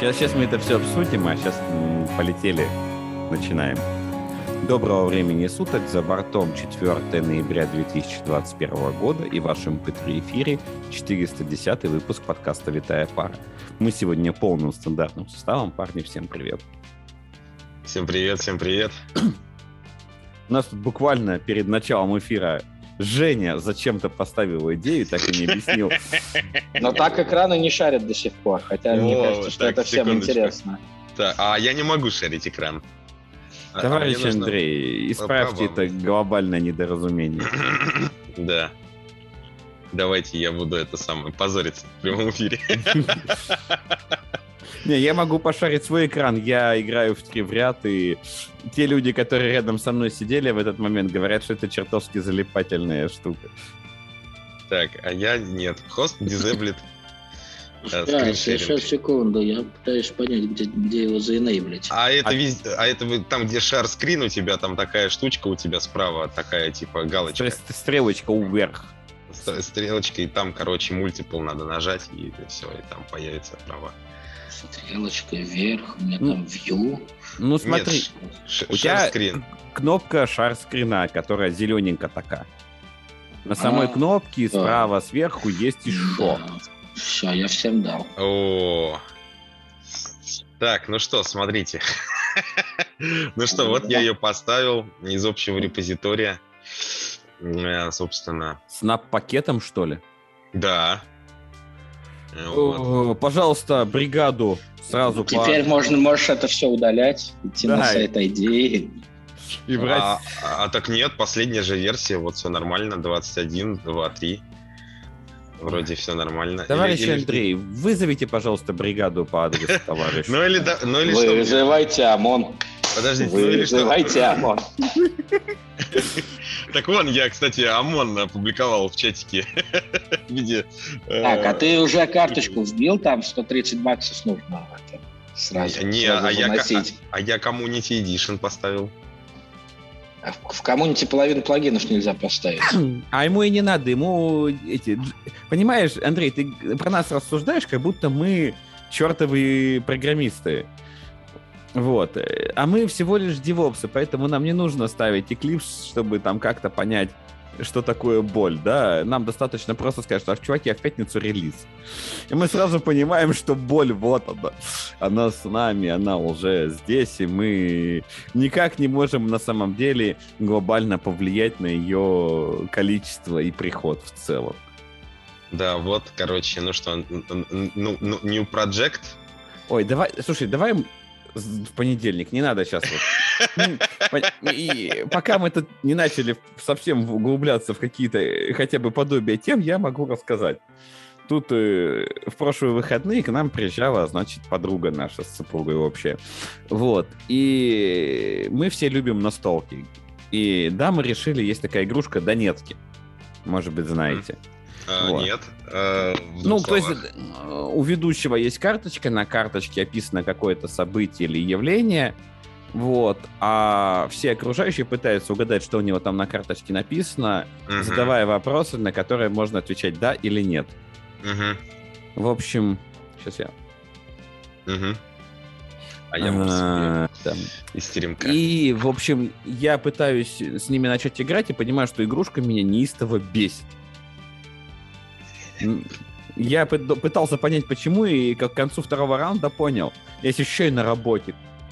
Сейчас мы это все обсудим, а сейчас полетели. Начинаем. Доброго времени суток, за бортом 4 ноября 2021 года и в вашем эфире 410 выпуск подкаста «Витая пара». Мы сегодня полным стандартным составом. Парни, всем привет. Всем привет, всем привет. У нас тут буквально перед началом эфира Женя зачем-то поставил идею, так и не объяснил. Но так экраны не шарят до сих пор, хотя мне кажется, что это всем интересно. А я не могу шарить экран. Товарищ Андрей, исправьте это глобальное недоразумение. Да. Давайте я буду позориться в прямом эфире. Не, я могу пошарить свой экран, я играю в 3 в ряд, и те люди, которые рядом со мной сидели в этот момент, говорят, что это чертовски залипательная штука. Так, а я нет. Хост disabled. Да, сейчас, секунду, я пытаюсь понять, где его заэнейблить. А это там, где шар скрин у тебя, там такая штучка у тебя справа, такая типа галочка. Стрелочка вверх. Стрелочка, и там, короче, мультипл надо нажать, и все, и там появится права. Стрелочка вверх, у меня там view. Ну смотри, у тебя кнопка шар-скрина, которая зелененькая такая. На самой кнопке справа сверху есть еще. Да. Все, я всем дал. О, так, ну что, смотрите. Ну что, вот я ее поставил из общего репозитория. Собственно. Снап-пакетом, что ли? Да. Вот. Пожалуйста, бригаду сразу. Теперь можешь это все удалять, идти на сайт ID. И брать... так нет, последняя же версия, вот все нормально, 21.2.3. Вроде все нормально. Товарищ Андрей, вызовите, пожалуйста, бригаду по адресу товарища. Вызывайте ОМОН. Подождите, вызывайте ОМОН. Так вон, я, кстати, ОМОН опубликовал в чатике. Так, а ты уже карточку вбил, там $130 нужно сразу выносить. А я Community Edition поставил. В коммуните половину плагинов нельзя поставить. А ему и не надо, ему эти... Понимаешь, Андрей, ты про нас рассуждаешь, как будто мы чертовые программисты. Вот. А мы всего лишь девопсы, поэтому нам не нужно ставить Eclipse, чтобы там как-то понять, что такое боль, да? Нам достаточно просто сказать, что, чуваки, в пятницу релиз. И мы сразу понимаем, что боль вот она. Она с нами, она уже здесь, и мы никак не можем на самом деле глобально повлиять на ее количество и приход в целом. Да, вот, короче, ну что, New Project. Ой, давай в понедельник, не надо сейчас вот. И пока мы тут не начали совсем углубляться в какие-то хотя бы подобия тем, я могу рассказать. Тут в прошлые выходные к нам приезжала, значит, подруга наша с супругой вообще. Вот. И мы все любим настолки. И да, мы решили, есть такая игрушка Донецки. Может быть, знаете. Вот. Нет. То есть у ведущего есть карточка, на карточке описано какое-то событие или явление, вот, а все окружающие пытаются угадать, что у него там на карточке написано, задавая вопросы, на которые можно отвечать да или нет. В общем, сейчас я... А я могу себе истеримка. И, в общем, я пытаюсь с ними начать играть и понимаю, что игрушка меня неистово бесит. Я пытался понять, почему, и к концу второго раунда понял. Я еще и на работе.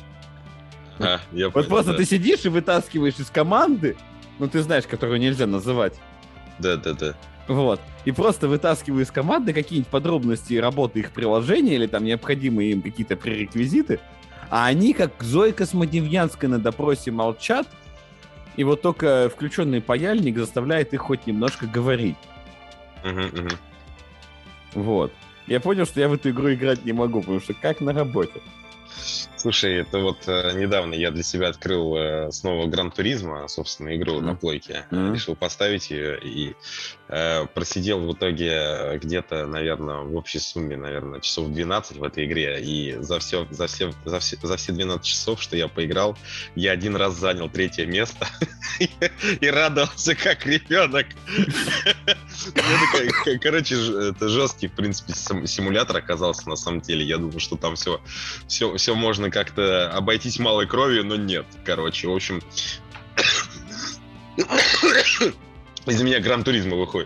Вот просто ты сидишь и вытаскиваешь из команды, ну ты знаешь, которую нельзя называть. Да. Вот. И просто вытаскиваю из команды какие-нибудь подробности работы их приложения или там необходимые им какие-то пререквизиты, а они, как Зоя Космодемьянская на допросе, молчат, и вот только включенный паяльник заставляет их хоть немножко говорить. Вот. Я понял, что я в эту игру играть не могу, потому что как на работе. Слушай, это вот недавно я для себя открыл снова Гран Туризмо, собственно, игру на плойке. Решил поставить ее, и Просидел в итоге где-то, наверное, в общей сумме, наверное, часов 12 в этой игре. И за все 12 часов, что я поиграл, я один раз занял 3-е место и радовался как ребенок. Короче, это жесткий, в принципе, симулятор оказался на самом деле. Я думаю, что там все можно как-то обойтись малой кровью, но нет. Короче, в общем... Из меня Гран-туризмо выходит.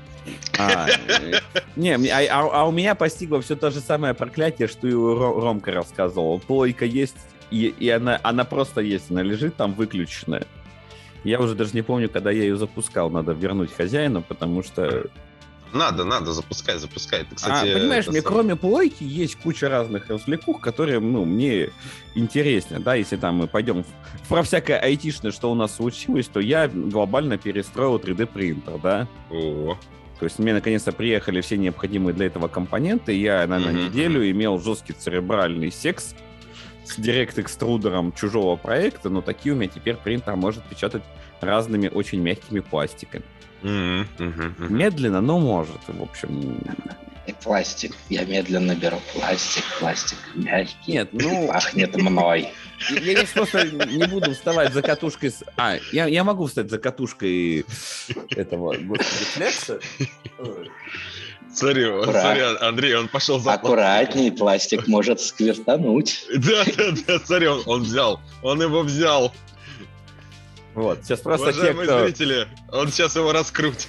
У меня постигло все то же самое проклятие, что и Ромка рассказывал. Плойка есть, и она просто есть, она лежит там выключенная. Я уже даже не помню, когда я ее запускал. Надо вернуть хозяину, потому что... Надо, запускай. Ты, кстати, понимаешь, мне кроме плойки есть куча разных развлекух, которые, мне интереснее, да, если там мы пойдем про всякое айтишное, что у нас случилось, то я глобально перестроил 3D-принтер, да. О. То есть мне наконец-то приехали все необходимые для этого компоненты, я на неделю имел жесткий церебральный секс с директ-экструдером чужого проекта, но такие у меня теперь принтер может печатать разными очень мягкими пластиками. Медленно, но может, в общем. И пластик. Я медленно беру пластик мягкий. Нет, пахнет мной. Я просто не буду вставать за катушкой. Я могу встать за катушкой этого, господи, флекса. Смотри, Андрей, он пошел за... Аккуратней, пластик может сквертануть. Да, смотри, он его взял. Вот, сейчас просто уважаемые зрители, он сейчас его раскрутит.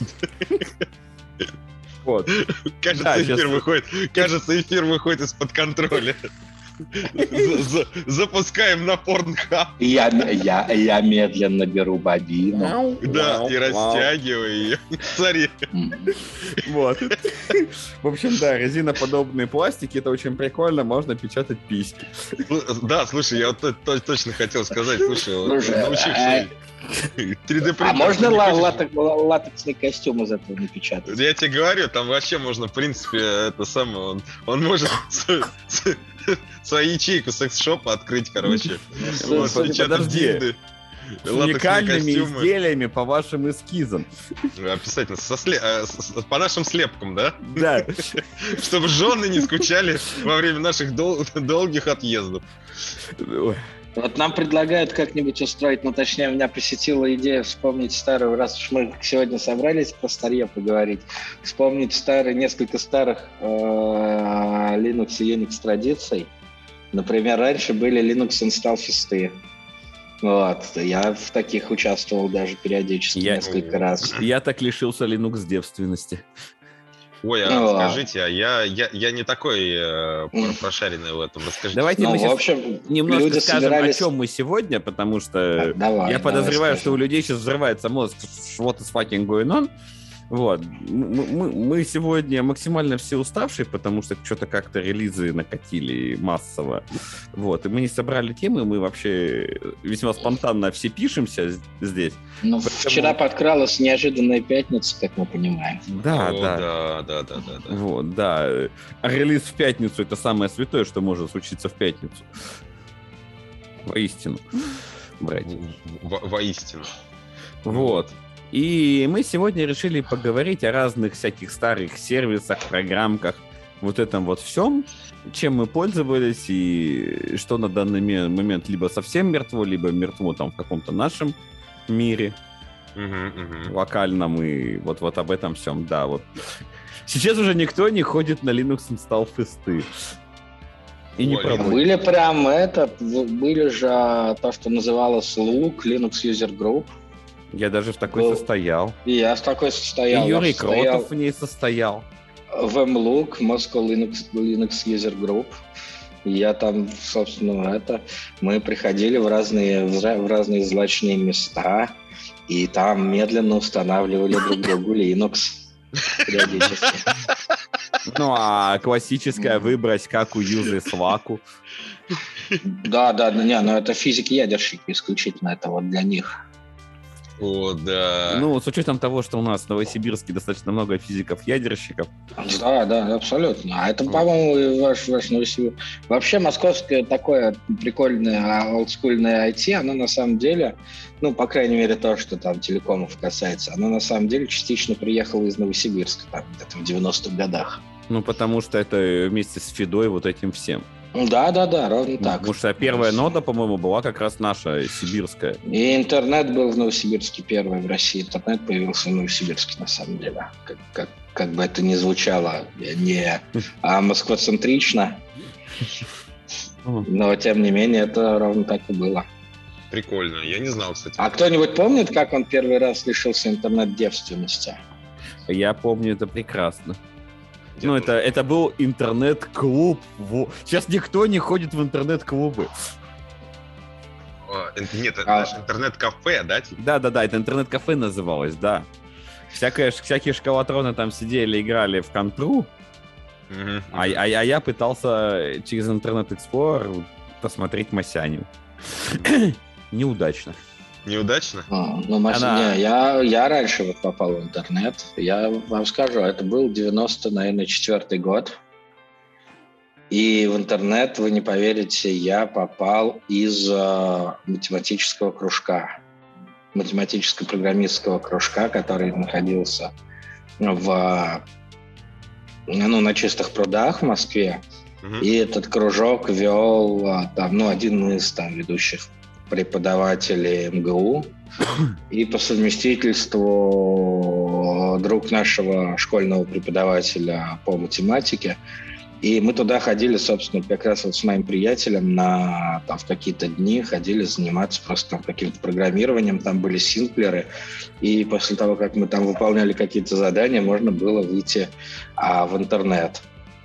Вот. Кажется, эфир выходит из-под контроля. Запускаем на Pornhub. Я медленно беру бобину. Да, и растягиваю ее. Смотри. Вот. В общем, да, резиноподобные пластики, это очень прикольно, можно печатать письки. Да, слушай, я вот точно хотел сказать, научившись 3D-принтер. А можно латексный костюм из этого напечатать? Я тебе говорю, там вообще можно, в принципе, это самое, он может свою ячейку секс-шопа открыть, короче. Подожди. С уникальными изделиями по вашим эскизам. Обязательно. По нашим слепкам, да? Да. Чтобы жены не скучали во время наших долгих отъездов. Вот нам предлагают как-нибудь устроить, точнее, меня посетила идея вспомнить старую, раз уж мы сегодня собрались про старье поговорить, вспомнить несколько старых Linux и Unix традиций. Например, раньше были Linux Install фесты. Вот, я в таких участвовал даже периодически несколько раз. Я так лишился Linux девственности. Ой, скажите, я не такой прошаренный в этом. Расскажите. Давайте мы сейчас немножко скажем, о чем мы сегодня, потому что я подозреваю, что у людей сейчас взрывается мозг. What is fucking going on? Вот. Мы сегодня максимально все уставшие, потому что что-то как-то релизы накатили массово. Вот. И мы не собрали темы, мы вообще весьма спонтанно все пишемся здесь. Вчера подкралась неожиданная пятница, как мы понимаем. Да. Вот, да. А релиз в пятницу — это самое святое, что может случиться в пятницу. Воистину. Братья. Воистину. Вот. И мы сегодня решили поговорить о разных всяких старых сервисах, программках, вот этом вот всем, чем мы пользовались и что на данный момент либо совсем мертво, либо мертво там в каком-то нашем мире локальном, и вот об этом всем, да, вот. Сейчас уже никто не ходит на Linux Install фесты. И не пробует. Были были же то, что называлось LUG, Linux User Group. Я даже в такой состоял. И я в такой состоял. И Юрий Кротов в ней состоял. В MLUG, Moscow Linux User Group. Я там, собственно, мы приходили в разные злачные места, и там медленно устанавливали друг другу Linux периодически. Ну, а классическая выбрось, как у юзы сваку. Да, но это физики-ядерщики исключительно, это вот для них. О, да. Ну, с учетом того, что у нас в Новосибирске достаточно много физиков-ядерщиков. Да, абсолютно. А это, по-моему, и ваш Новосибирск. Вообще, московское такое прикольное олдскульное IT, оно на самом деле, ну, по крайней мере, то, что там телекомов касается, оно на самом деле частично приехало из Новосибирска, там, где-то в 90-х годах. Ну, потому что это вместе с Фидой вот этим всем. Да, ровно так. Потому что первая нода, по-моему, была как раз наша, сибирская. И интернет был в Новосибирске первый в России. Интернет появился в Новосибирске, на самом деле. Как бы это ни звучало не москвоцентрично, но, тем не менее, это ровно так и было. Прикольно. Я не знал, кстати. А кто-нибудь помнит, как он первый раз лишился интернет-девственности? Я помню это прекрасно. Ну, это был интернет-клуб. Сейчас никто не ходит в интернет-клубы. Нет, это наше интернет-кафе, да? Да, это интернет-кафе называлось, да. Всякие школотроны там сидели, играли в контру, а я пытался через интернет-эксплорер посмотреть Масяню. Неудачно. Неудачно? Я раньше вот попал в интернет. Я вам скажу, это был 94-й год. И в интернет, вы не поверите, я попал из математического кружка. Математическо-программистского кружка, который находился на Чистых прудах в Москве. И этот кружок вел один из ведущих преподавателей МГУ и по совместительству друг нашего школьного преподавателя по математике. И мы туда ходили, собственно, как раз вот с моим приятелем в какие-то дни ходили заниматься просто каким-то программированием. Там были синклеры. И после того, как мы там выполняли какие-то задания, можно было выйти в интернет.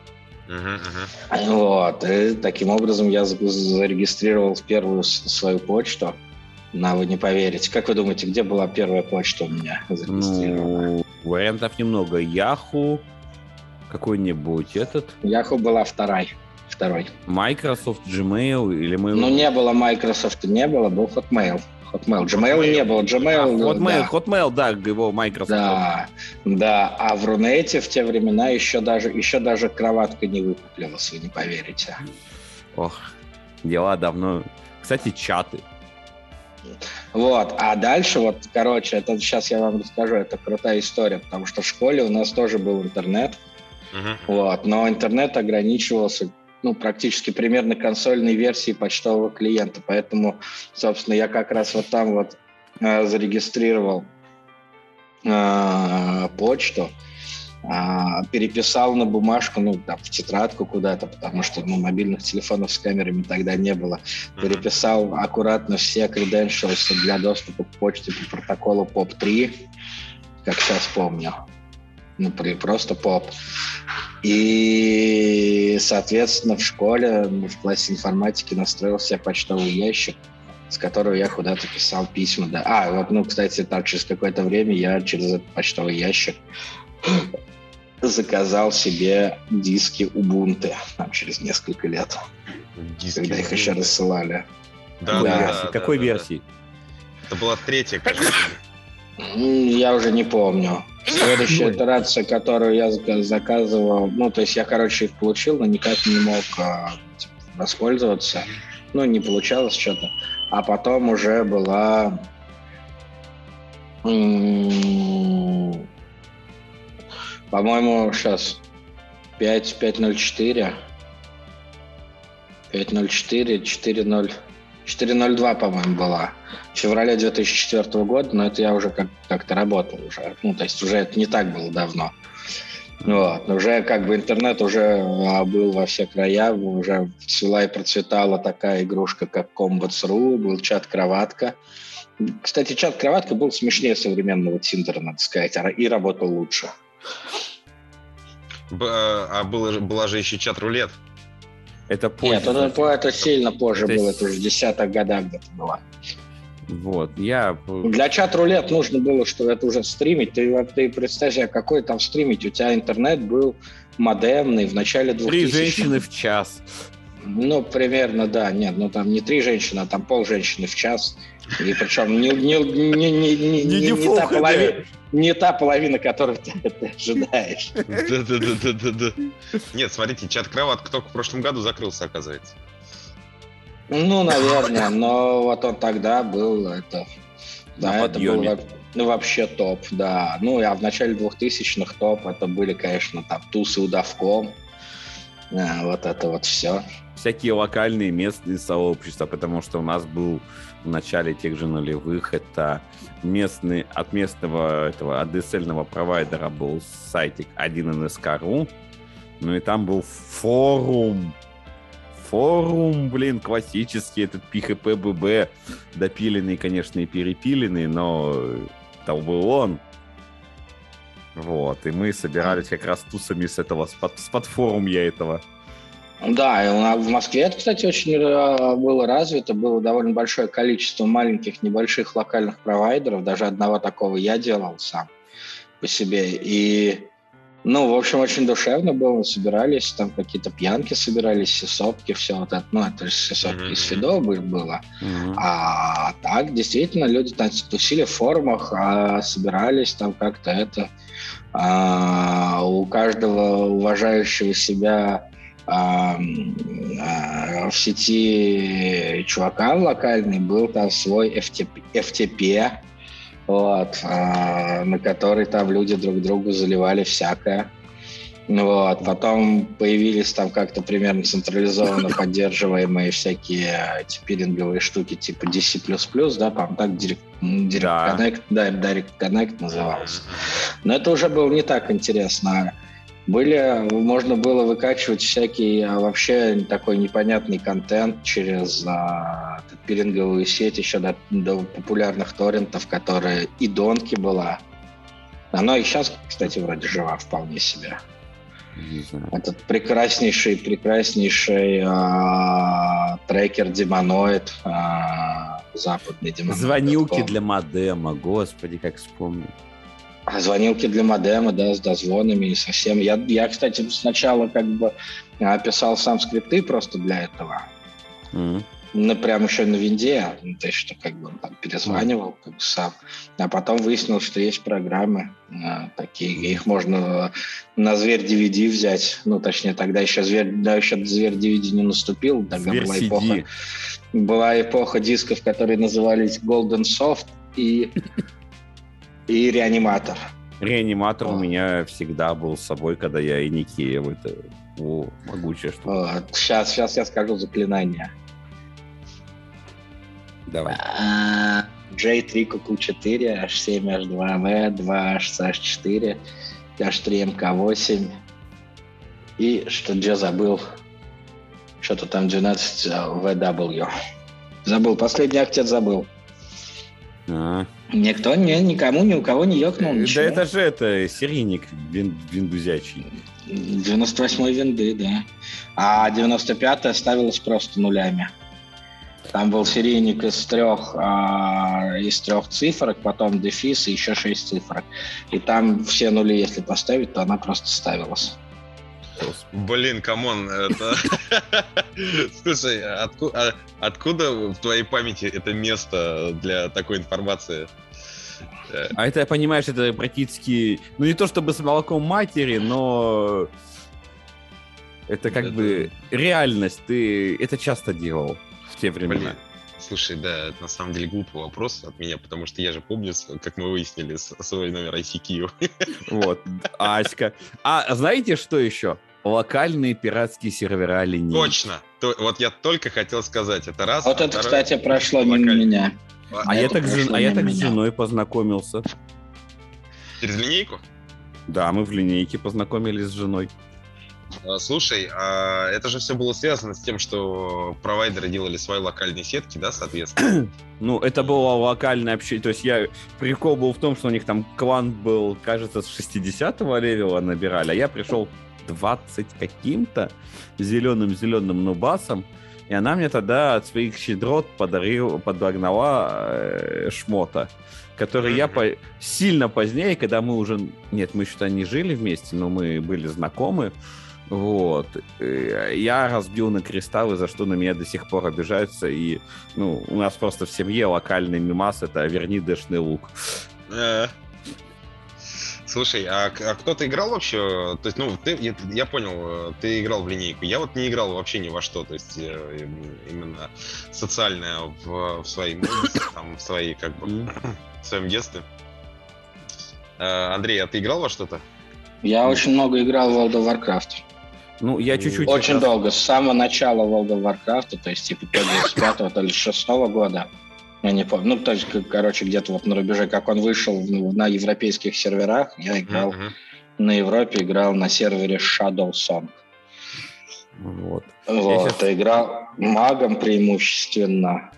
Вот. И таким образом я зарегистрировал первую свою почту. Вы не поверите. Как вы думаете, где была первая почта у меня зарегистрирована? Вариантов немного. Яху, какой-нибудь Яху была второй. Microsoft, Gmail или мы... не было Microsoft, был Hotmail. Gmail не было. Hotmail, да, его Microsoft. Да, а в Рунете в те времена еще даже кроватка не выкуплилась, вы не поверите. Ох, дела давно. Кстати, чаты. Вот, а дальше, это сейчас я вам расскажу, это крутая история, потому что в школе у нас тоже был интернет, но интернет ограничивался практически примерно консольной версией почтового клиента. Поэтому, собственно, я как раз там зарегистрировал почту, переписал на бумажку, в тетрадку куда-то, потому что мобильных телефонов с камерами тогда не было. Переписал аккуратно все credentials для доступа к почте по протоколу POP3, как сейчас помню. Просто POP. И, соответственно, в школе, в классе информатики настроил себе почтовый ящик, с которого я куда-то писал письма. Да. Кстати, через какое-то время я через этот почтовый ящик заказал себе диски Ubuntu через несколько лет. Когда их еще рассылали. Какой версии? Это была третья, кажется. Я уже не помню. Следующая итерация, которую я заказывал, то есть я, их получил, но никак не мог воспользоваться. Не получалось что-то. А потом уже была... По-моему, сейчас 5.04, 4.02, по-моему, была. В феврале 2004 года, но это я уже как-то работал уже. То есть уже это не так было давно. Уже интернет уже был во все края, уже цвела и процветала такая игрушка, как Combats.ru, был чат-кроватка. Кстати, чат-кроватка был смешнее современного Тиндера, надо сказать, и работал лучше. А была же еще чат-рулет. Это позже. Нет, это сильно позже было, это уже в 10-х годах где-то было. Для чат-рулет нужно было, что это уже стримить. Ты представь себе, какой там стримить. У тебя интернет был модемный в начале 2000-х. 3 женщины в час. Ну, примерно, да. Нет, ну там не 3 женщины, а там пол-женщины в час. И причем не та половина, которую ты ожидаешь. Да. Нет, смотрите, чат-кроватка только в прошлом году закрылся, оказывается. Ну, наверное, но вот он тогда был, это был вообще топ, да. Ну, а в начале 2000-х топ, это были, конечно, там тусы удавком, вот это вот все. Всякие локальные местные сообщества, потому что у нас был в начале тех же нулевых, это от местного этого ADSL-ного провайдера был сайтик 1NSK.ru, ну и там был форум, блин, классический, этот PHP-BB, допиленный, конечно, и перепиленный, но там был он. Вот, и мы собирались как раз тусами с этого, с подфорумья этого. Да, и в Москве это, кстати, очень было развито, было довольно большое количество маленьких, небольших локальных провайдеров, даже одного такого я делал сам по себе, и ну, в общем, очень душевно было, собирались, там какие-то пьянки собирались, сисопки, все вот это, ну, это же сисопки из Фидо было, а так, действительно, люди там тусили в форумах, собирались там как-то это, у каждого уважающего себя в сети чувака локальный был там свой FTP, вот, на который там люди друг другу заливали всякое. Вот. Потом появились там как-то примерно централизованно поддерживаемые всякие пиринговые штуки типа DC++, да, по-моему, так Direct Connect, да, Direct Connect назывался. Но это уже было не так интересно. Можно было выкачивать всякий вообще такой непонятный контент через пиринговую сеть еще до популярных торрентов, которые и Донки была. Она и сейчас, кстати, вроде жива вполне себе. Этот прекраснейший трекер Демоноид, западный Демоноид. Звонилки для модема, господи, как вспомнил. Звонилки для модема, да, с дозвонами и совсем. Я, кстати, сначала как бы писал сам скрипты просто для этого. Ну, прям еще на винде, то есть, что как бы он там перезванивал как бы сам. А потом выяснил, что есть программы такие, их можно на Зверь DVD взять. Ну, точнее, тогда еще Зверь DVD не наступил. Тогда была эпоха дисков, которые назывались Golden Soft и Реаниматор. Реаниматор у меня всегда был с собой, когда я и Никеев. Это могучая штука. Вот. Сейчас я скажу заклинание. Давай. J3 QQ4, H7 H2V, 2 HCH4, H3 MK8 и что забыл? Что-то там 12 VW. Забыл, последний октет забыл. Никому, ни у кого не ёкнул ничего. Да это же серийник виндузячий. 98-й винды, да. А 95-я ставилась просто нулями. Там был серийник из трех цифрок, потом дефис и еще 6 цифрок. И там все нули, если поставить, то она просто ставилась. Блин, камон, это... Слушай, откуда в твоей памяти это место для такой информации? А это, понимаешь, это практически... Ну, не то чтобы с молоком матери, но... Это как бы реальность. Ты это часто делал в те времена. Блин. Слушай, да, это на самом деле глупый вопрос от меня, потому что я же помню, как мы выяснили свой номер ICQ. Вот, Аська. А знаете, что еще? Локальные пиратские сервера линейки. Точно! Вот я только хотел сказать, это раз. Вот это, кстати, прошло мимо меня. А я так с женой познакомился. Через линейку? Да, мы в линейке познакомились с женой. Слушай, это же все было связано с тем, что провайдеры делали свои локальные сетки, да, соответственно? Ну, это было локальное общение. То есть прикол был в том, что у них там клан был, кажется, с 60-го левела набирали, а я пришел 20 каким-то зеленым нубасом, и она мне тогда от своих щедрот подогнала шмота, который я сильно позднее, когда мы уже... Нет, мы что-то не жили вместе, но мы были знакомы. Вот. Я разбил на кристаллы, за что на меня до сих пор обижаются. И, ну, у нас просто в семье локальный мемас — это «Верни дэшный лук». Слушай, а кто-то играл вообще? То есть, ну, я понял, ты играл в линейку. Я вот не играл вообще ни во что. То есть, именно социальное в своей молодости, там, в своей, как бы, в своем детстве. Андрей, а ты играл во что-то? Я очень много играл в World of Warcraft. Ну, я чуть-чуть... Очень долго, с самого начала World of Warcraft, то есть, типа, то ли с 5-го, то ли с 6-го года. Я не помню. Ну, то есть, короче, где-то вот на рубеже, как он вышел на европейских серверах, я играл на Европе, играл на сервере Shadow Song. Вот. Вот, играл магом преимущественно.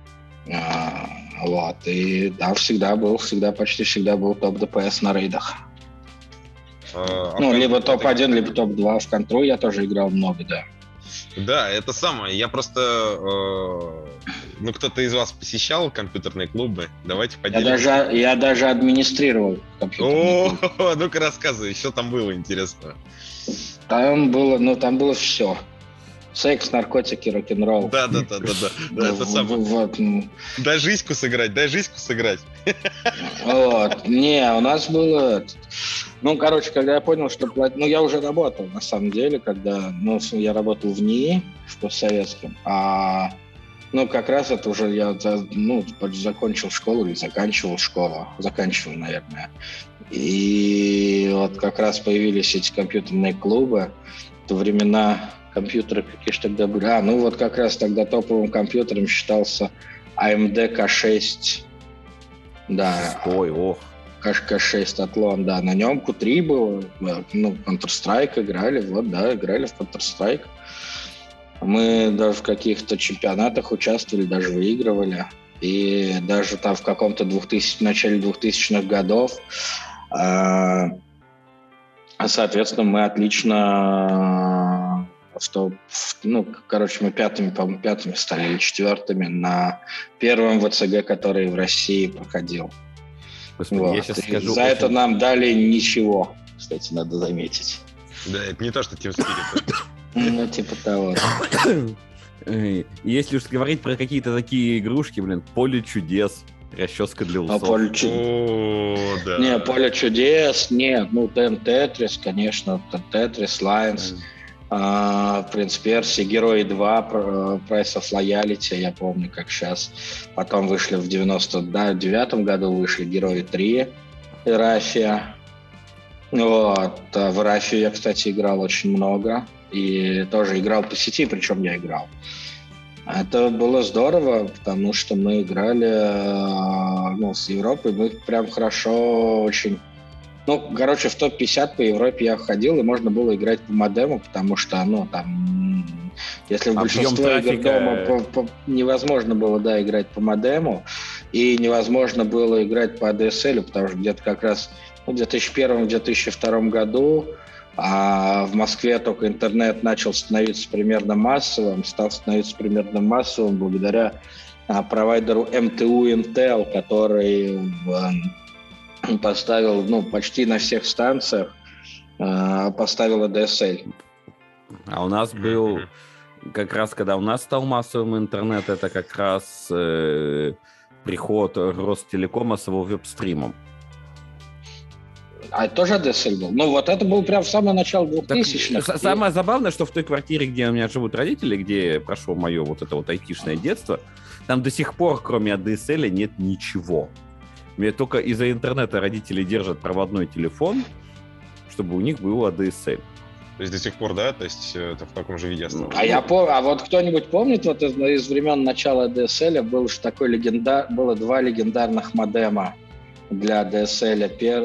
Вот, и там почти всегда был топ ДПС на рейдах. Ну, либо топ-1, либо топ-2 в контру я тоже играл много, да. Да, это самое. Я просто... ну, кто-то из вас посещал компьютерные клубы? Давайте поделимся. Я даже администрировал компьютерные клубы. О, ну-ка рассказывай, что там было интересно. Там было все. Секс, наркотики, рок-н-ролл. Да, это самое. Вот. Дай жизньку сыграть. Вот. Не, у нас было... Ну, короче, когда я понял, что... Ну, я уже работал, на самом деле, когда... Ну, я работал в НИИ, в постсоветском. Ну, как раз это уже я, ну, закончил школу или заканчивал школу. Заканчивал, наверное. И вот как раз появились эти компьютерные клубы. В времена... Компьютеры какие же тогда были? Ну вот как раз тогда топовым компьютером считался AMD K6. Да. Ой, ох. K6 Athlon, да. На нем Q3 было. Ну, Counter-Strike играли. Вот, да, играли в Counter-Strike. Мы даже в каких-то чемпионатах участвовали, даже выигрывали. И даже там в каком-то начале 2000-х годов соответственно, мы отлично... Ну, короче, мы пятыми стали или четвертыми на первом ВЦГ, который в России проходил. Господи, вот. Я сейчас скажу... За это нам дали ничего, кстати, надо заметить. Да, это не то, что Team Spirit. Ну, типа того. Если уж говорить про какие-то такие игрушки, Поле чудес, расческа для усов. Поле чудес. Да. Не, Поле чудес, нет. Ну, Тетрис, конечно, Тетрис, Лайнс. Принц Перси, Герои 2, Price of Loyalty, я помню, как сейчас. Потом вышли в 99-м году вышли Герои 3, Рафия. Вот. В Рафию я, кстати, играл очень много. И тоже играл по сети, причем я играл. Это было здорово, потому что мы играли с Европой. Мы прям хорошо очень... Ну, короче, в топ-50 по Европе я ходил, и можно было играть по модему, потому что, ну, там, если в большинстве игр дома невозможно было, да, играть по модему, и невозможно было играть по ADSL, потому что где-то как раз в 2001-2002 году в Москве только интернет начал становиться примерно массовым, благодаря провайдеру МТУ Intel, который поставил, почти на всех станциях поставил ADSL. А у нас был, как раз, когда у нас стал массовым интернет, это как раз приход Ростелекома с его веб-стримом. А это тоже ADSL был? Ну, вот это был прям в самое начало 2000-х. Самое забавное, что в той квартире, где у меня живут родители, где прошло мое вот это вот айтишное детство, там до сих пор, кроме ADSL, нет ничего. Мне только из-за интернета родители держат проводной телефон, чтобы у них был ADSL. То есть до сих пор, да? То есть это в таком же виде осталось? А вот кто-нибудь помнит, вот из времен начала ADSL было два легендарных модема для ADSL.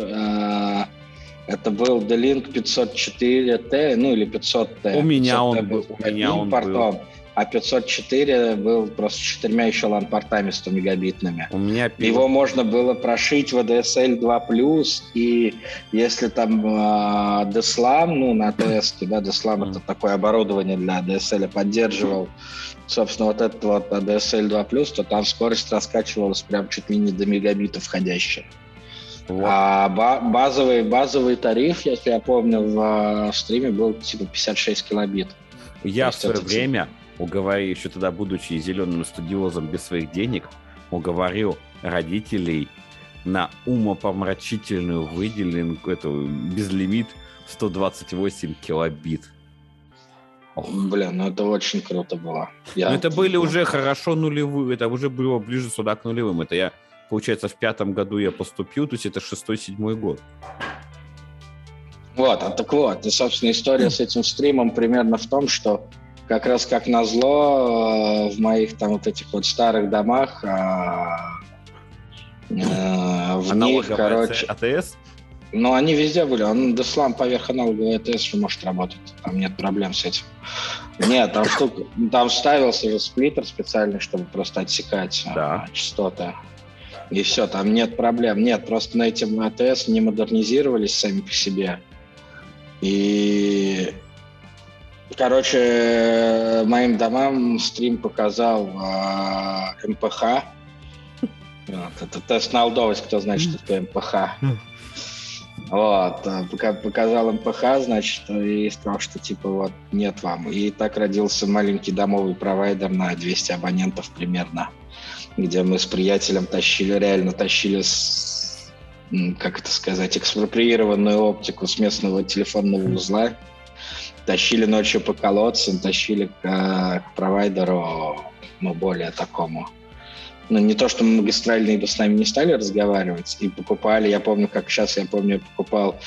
Это был D-Link 504T, ну или 500T. У меня он был. А 504 был просто с 4 еще LAN-портами 100 мегабитными. Его можно было прошить в ADSL 2+, и если там DSLAM, на ATS, да, DSLAM это такое оборудование для ADSL, поддерживал, собственно, вот этот вот ADSL 2+, то там скорость раскачивалась прям чуть ли не до мегабитов входящая. Вот. А базовый тариф, если я помню, в стриме был типа 56 килобит. Я в свое время уговорил, еще тогда, будучи зеленым студиозом без своих денег, уговорил родителей на умопомрачительную выделенку, эту безлимит 128 килобит. Ох. Блин, ну это очень круто было. Это были уже хорошо нулевые, это уже было ближе сюда к нулевым. Это я, получается, в 5-м году я поступил, то есть это 6-7 год. Вот, так вот, и, собственно, история с этим стримом примерно в том, что как раз как назло в моих там вот этих вот старых домах в них, короче... АТС? Ну, они везде были. Он Деслам поверх аналоговой АТС может работать. Там нет проблем с этим. Нет, там ставился же сплиттер специальный, чтобы просто отсекать частоты. И все, там нет проблем. Нет, просто на этим АТС не модернизировались сами по себе. И, короче, моим домам стрим показал МПХ. Это тест на олдовость, кто знает, что такое МПХ. Вот, показал МПХ, значит, и сказал, что типа вот нет вам. И так родился маленький домовый провайдер на 200 абонентов примерно, где мы с приятелем реально тащили, как это сказать, экспроприированную оптику с местного телефонного узла, тащили ночью по колодцам, тащили к провайдеру, ну, более такому. Ну, не то, что магистральные бы с нами не стали разговаривать, и покупали, я помню, как сейчас, я покупал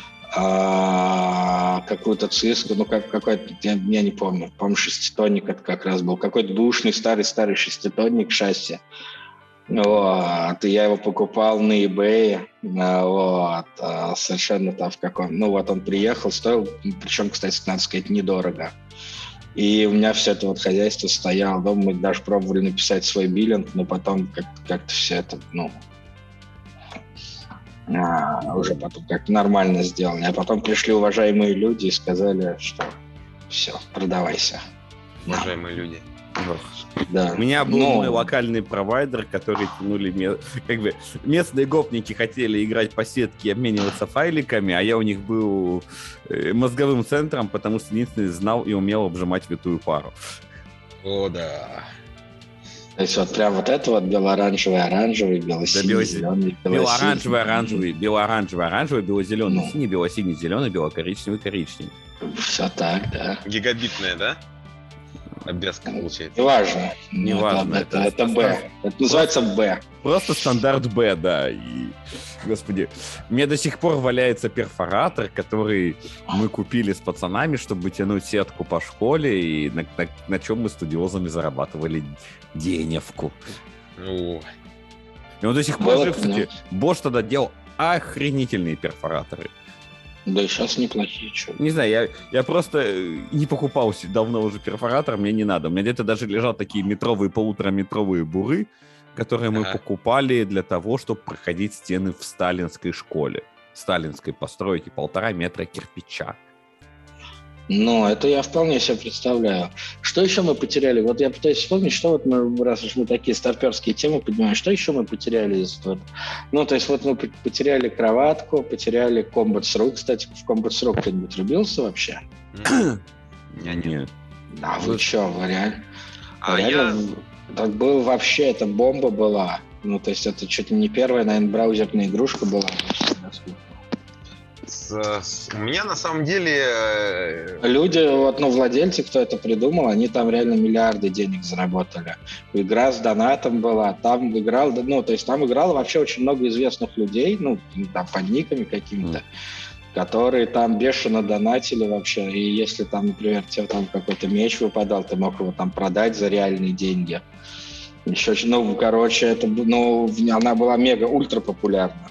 какую-то циску, ну, какой-то, я не помню, по-моему, шеститонник это как раз был, какой-то душный старый шеститонник шасси. Вот, и я его покупал на eBay, вот, совершенно там в каком... Ну, вот он приехал, стоил, причем, кстати, надо сказать, недорого. И у меня все это вот хозяйство стояло дома, мы даже пробовали написать свой биллинг, но потом как-то все это, ну, уже потом как-то нормально сделали. А потом пришли уважаемые люди и сказали, что все, продавайся. Уважаемые люди. Да. У меня был мой локальный провайдер, который тянули, как бы местные гопники хотели играть по сетке и обмениваться файликами, а я у них был мозговым центром, потому что единственный знал и умел обжимать витую пару. О, да. То есть вот прям вот это вот бело-оранжевый, бело-синий, зеленый, бело-оранжевый, бело-зеленый, синий, бело-синий, зеленый, бело-коричневый, коричневый. Все так, да. Гигабитная, да? Обвязка получается. Неважно. Это Б. Это называется Б. Просто стандарт Б, да. И, господи, у меня до сих пор валяется перфоратор, который мы купили с пацанами, чтобы тянуть сетку по школе, и на чем мы студиозами зарабатывали деневку. И он до сих пор жив, кстати. Bosch тогда делал охренительные перфораторы. Да и сейчас неплохие, что. Не знаю, я просто не покупал давно уже перфоратор, мне не надо. У меня где-то даже лежат такие метровые, полутораметровые буры, которые мы покупали для того, чтобы проходить стены в сталинской школе. Сталинской постройки 1,5 метра кирпича. Ну, это я вполне себе представляю. Что еще мы потеряли? Вот я пытаюсь вспомнить, что вот мы, раз уж мы такие старперские темы поднимаем, что еще мы потеряли из этого? Ну, то есть вот мы потеряли кроватку, потеряли Combat.ru. Кстати, в Combat.ru кто-нибудь рубился вообще? Нет. А вы что, вы реально? Так был вообще, это бомба была. Ну, то есть это чуть ли не первая, наверное, браузерная игрушка была. У меня на самом деле... Люди, вот, владельцы, кто это придумал, они там реально миллиарды денег заработали. Игра с донатом была, там играл, то есть там играло вообще очень много известных людей, там под никами какими-то, которые там бешено донатили вообще. И если там, например, тебе там какой-то меч выпадал, ты мог его там продать за реальные деньги. Еще, это, она была мега-ультра популярна.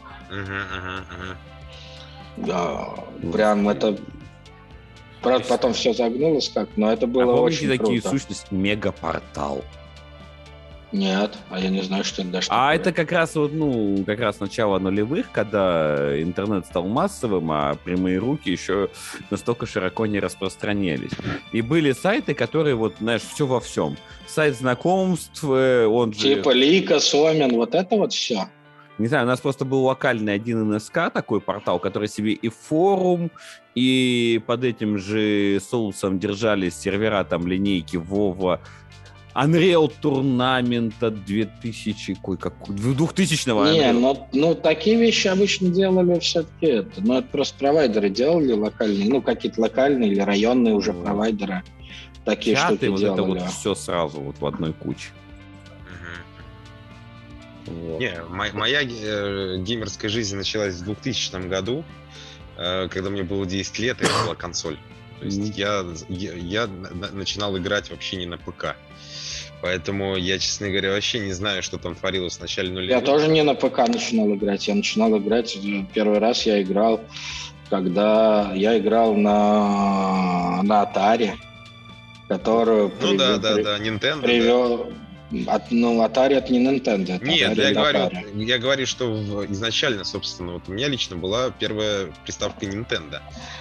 Да, прям это... Правда, потом все загнулось как, но это было очень круто. Помните такие сущности? Мегапортал. Нет, а я не знаю, что это даже такое. Это как раз как раз начало нулевых, когда интернет стал массовым, а прямые руки еще настолько широко не распространялись. И были сайты, которые, все во всем. Сайт знакомств, он же... Типа Лика, Сомин, вот это вот все. Не знаю, у нас просто был локальный один НСК, такой портал, который себе и форум, и под этим же соусом держались сервера, там, линейки Вова, Unreal Tournament 2000-го. Не, такие вещи обычно делали все-таки это. Но это просто провайдеры делали локальные, какие-то локальные или районные уже провайдеры такие чаты, штуки вот делали. Это вот все сразу вот в одной куче. Вот. Не, моя геймерская жизнь началась в 2000 году, когда мне было 10 лет, и это была консоль. То есть я начинал играть вообще не на ПК. Поэтому я, честно говоря, вообще не знаю, что там творилось в начале нулевых. Я тоже не на ПК начинал играть. Я начинал играть, первый раз я играл, когда я играл на Atari, которую Nintendo. Привел... Atari это не Nintendo. Это нет, Atari, я говорю, что изначально, собственно, вот у меня лично была первая приставка Nintendo.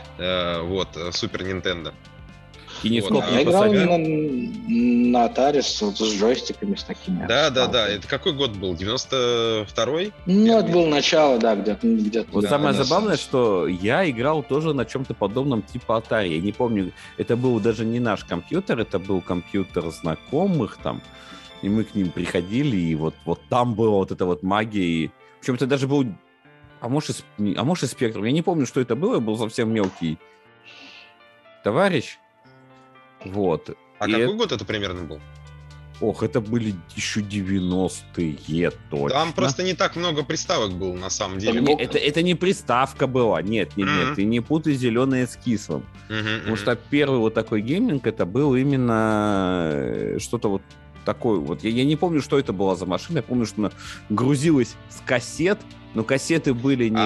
Супер Nintendo. Кинескоп я играл на Atari с джойстиками, с такими. Да. Это какой год был? 92-й? Это было начало, да, где-то. Вот самое забавное, что я играл тоже на чем-то подобном типа Atari. Я не помню, это был даже не наш компьютер, это был компьютер знакомых там. И мы к ним приходили, и вот там была вот эта вот магия. И... Причем это даже был... А может и Спектрум. Я не помню, что это было. Был совсем мелкий товарищ. Вот. А какой год это примерно был? Ох, это были еще 90-е, точно. Там просто не так много приставок было, на самом деле. Это не приставка была. Нет. Ты не путай зеленое с кислым. Потому что первый вот такой гейминг, это был именно что-то вот такой вот. Я не помню, что это была за машина. Я помню, что она грузилась с кассет, но кассеты были не...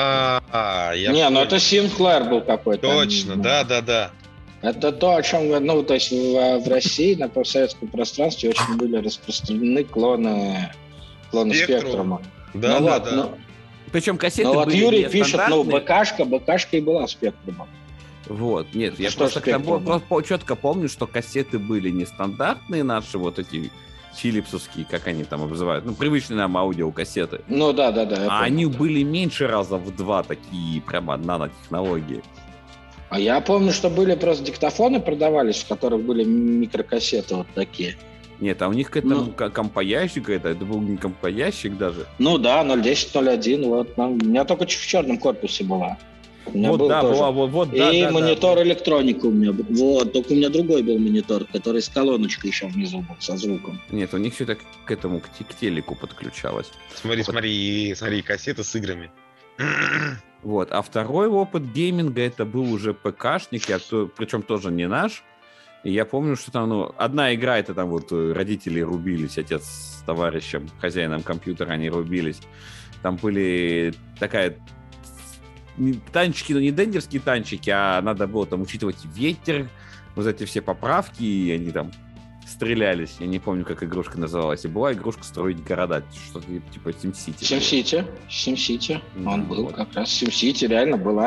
это Sinclair был какой-то. Точно, да. Это то, о чем... то есть в России на постсоветском пространстве очень были распространены клоны Спектрума. Да. Причем кассеты были Юрий пишет, БКшка и была Спектрумом. Вот, нет, я просто четко помню, что кассеты были нестандартные наши, вот эти филипсовские, как они там обзывают, привычные нам аудиокассеты. Да. А они были меньше раза в 2 такие прямо нанотехнологии. А я помню, что были просто диктофоны продавались, в которых были микрокассеты вот такие. Нет, а у них к этому компоящик, это был не компоящик даже. 010, 01, у меня только в черном корпусе была. У меня и монитор электроника у меня был. Только у меня другой был монитор, который с колоночкой еще внизу был, со звуком. Нет, у них все так к этому, к телеку подключалось. Смотри, кассеты с играми. Вот, а второй опыт гейминга, это был уже ПКшник, причем тоже не наш. И я помню, что там, одна игра, это там вот родители рубились, отец с товарищем, хозяином компьютера, они рубились. Там были такая... танчики, не дендерские танчики, а надо было там учитывать ветер, вот эти все поправки, и они там стрелялись. Я не помню, как игрушка называлась. И была игрушка «Строить города», что-то типа SimCity. SimCity. Он был как раз. SimCity реально была.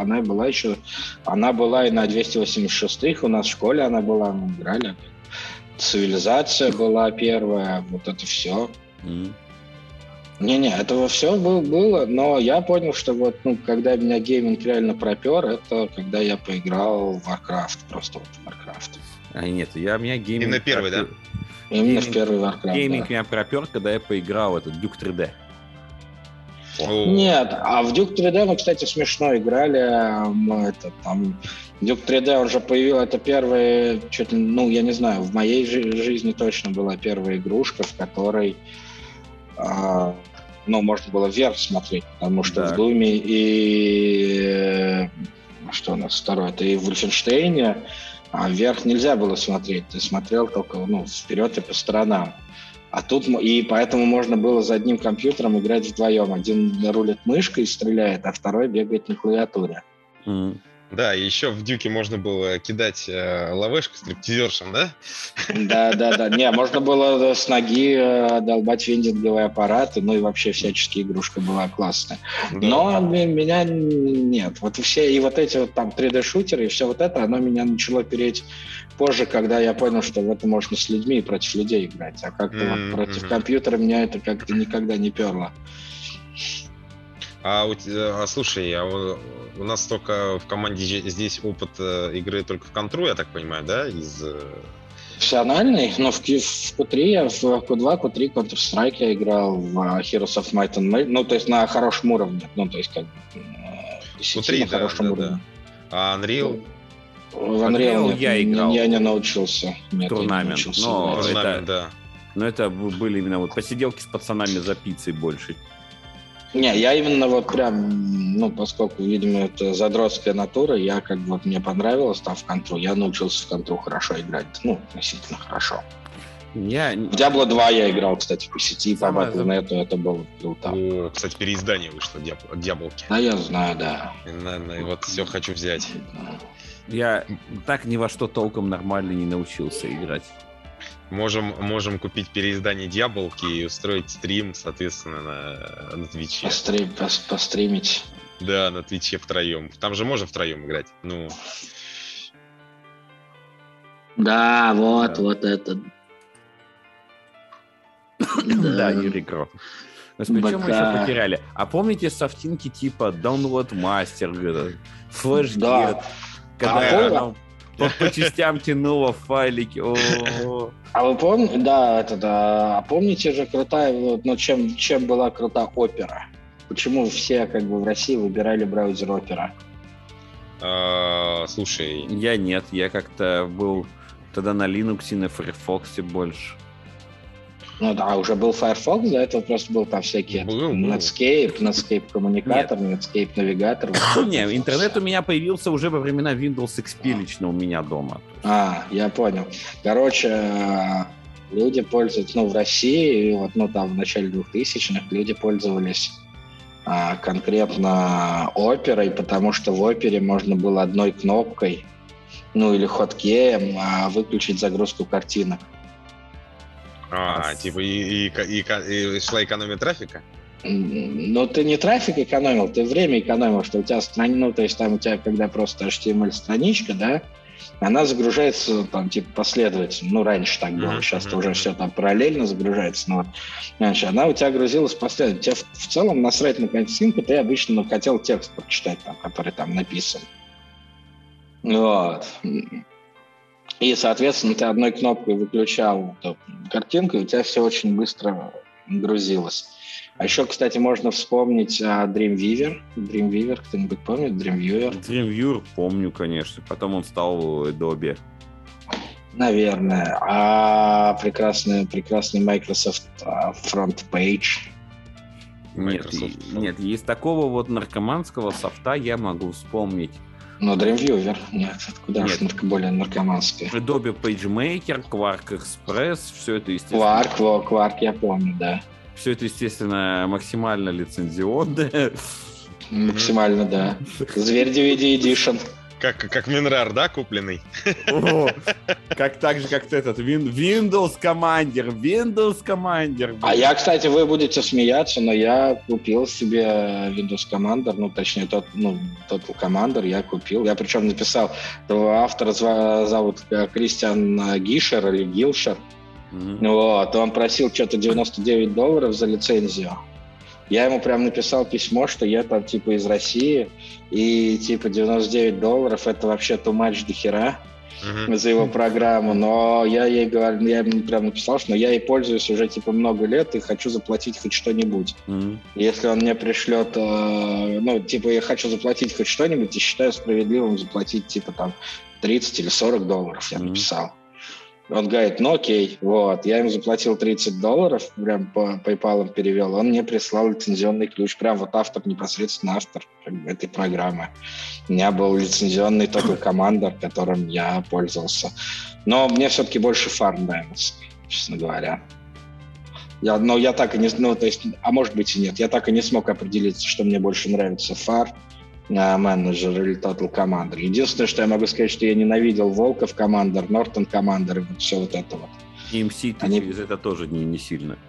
Она была и на 286-х. У нас в школе она была. Мы играли. Цивилизация была первая. Вот это все. Не, этого все было, но я понял, что когда меня гейминг реально пропер, это когда я поиграл в Warcraft, просто в Warcraft. Нет, меня гейминг... Именно первый, да? Именно в первый Warcraft, гейминг меня пропер, когда я поиграл в этот Duke 3D. Нет, а в Duke 3D мы, кстати, смешно играли. Duke 3D уже появился, это первая, я не знаю, в моей жизни точно была первая игрушка, в которой... можно было вверх смотреть, потому что в Думе и... что у нас второе? Это и в Wolfenstein, а вверх нельзя было смотреть. Ты смотрел только вперед и по сторонам. А тут и поэтому можно было за одним компьютером играть вдвоем. Один рулит мышкой и стреляет, а второй бегает на клавиатуре. Да, и еще в Дюке можно было кидать лавешку стриптизершем, да? Да. Не, можно было с ноги долбать вендинговые аппараты, и вообще всяческие игрушка была классная. Да. Но меня нет. Вот все, и вот эти там 3D-шутеры, и все вот это, оно меня начало переть позже, когда я понял, что в это можно с людьми и против людей играть. А как-то против компьютера меня это как-то никогда не перло. Слушай, у нас только в команде здесь опыт игры только в контру, я так понимаю, да? Профессиональный, но в Q3 я в Q2, Q3 Counter-Strike я играл в Heroes of Might and Magic, ну, то есть на хорошем уровне, ну, то есть как Q3, на хорошем уровне. А Unreal? В Unreal я играл. Я не научился. Турнамент, да. Но это были именно вот посиделки с пацанами за пиццей больше. Не, я именно вот прям, ну, поскольку, видимо, это задротская натура, я как бы вот мне понравилось там в контру, я научился в контру хорошо играть, ну, относительно хорошо. В Diablo 2 я играл, кстати, по сети, по Battle.net, это было круто. Кстати, переиздание вышло Диаблки. Да, я знаю, да. Вот все хочу взять. Я так ни во что толком нормально не научился играть. Можем купить переиздание Диаблки и устроить стрим, соответственно, на Твиче. Постримить. Да, на Твиче втроем. Там же можно втроем играть. Ну. Да, вот это. Да, Юрий Кро. Причем мы еще потеряли. А помните софтинки типа Download Master, FlashGet, когда по частям тянуло файлики? А вы помните, да, помните же крутая, ну чем была крута Opera? Почему все как бы в России выбирали браузер Opera? Слушай. Я как-то был тогда на Linux и на Firefox больше. Ну да, уже был Firefox, до этого просто был там всякие Netscape коммуникатор, Netscape навигатор. Не, интернет у меня появился уже во времена Windows XP лично у меня дома. Я понял. Короче, люди пользуются, в России, вот, там в начале 2000-х люди пользовались конкретно Оперой, потому что в Опере можно было одной кнопкой, или хоткеем выключить загрузку картинок. Типа и шла экономия трафика? Но ты не трафик экономил, ты время экономил, что у тебя то есть там у тебя, когда просто HTML-страничка, да, она загружается там типа последовательно. Раньше так было, сейчас-то уже все там параллельно загружается, но раньше она у тебя грузилась последовательно. Тебе в целом насрать на картинку, ты обычно хотел текст прочитать, который там написан. Вот. И, соответственно, ты одной кнопкой выключал эту картинку, и у тебя все очень быстро грузилось. А еще, кстати, можно вспомнить Dreamweaver. Dreamweaver, кто-нибудь помнит? Dreamweaver помню, конечно. Потом он стал Adobe. Наверное. А прекрасный Microsoft FrontPage. Нет, из такого вот наркоманского софта я могу вспомнить. Но Dreamweaver, нет, куда же более наркоманское. Adobe PageMaker, Quark Express, все это, естественно... Quark, я помню, да. Все это, естественно, максимально лицензионное. Максимально, да. Зверь DVD Edition. Как Минрар, да, купленный? Так же, как этот Windows Commander. А я, кстати, вы будете смеяться, но я купил себе Windows Commander, точнее, Total Commander я купил. Я причем написал, автора зовут Кристиан Гишер или Гилшер. Вот, он просил что-то $99 за лицензию. Я ему прям написал письмо, что я там типа из России, и типа $99 это вообще too much до хера за его программу, но я ему прям написал, что я ей пользуюсь уже типа много лет и хочу заплатить хоть что-нибудь. Если он мне пришлет, я хочу заплатить хоть что-нибудь и считаю справедливым заплатить типа там $30 или $40, я написал. Он говорит, окей, вот, я ему заплатил $30, прям по PayPal перевел, он мне прислал лицензионный ключ, прям вот непосредственно автор этой программы. У меня был лицензионный Total Commander, которым я пользовался. Но мне все-таки больше Far нравился, честно говоря. Я так и не, а может быть и нет, я так и не смог определиться, что мне больше нравится Far менеджер или Total Commander. Единственное, что я могу сказать, что я ненавидел Волков Commander, Norton Commander и вот все вот это вот. EMC через это тоже не сильно.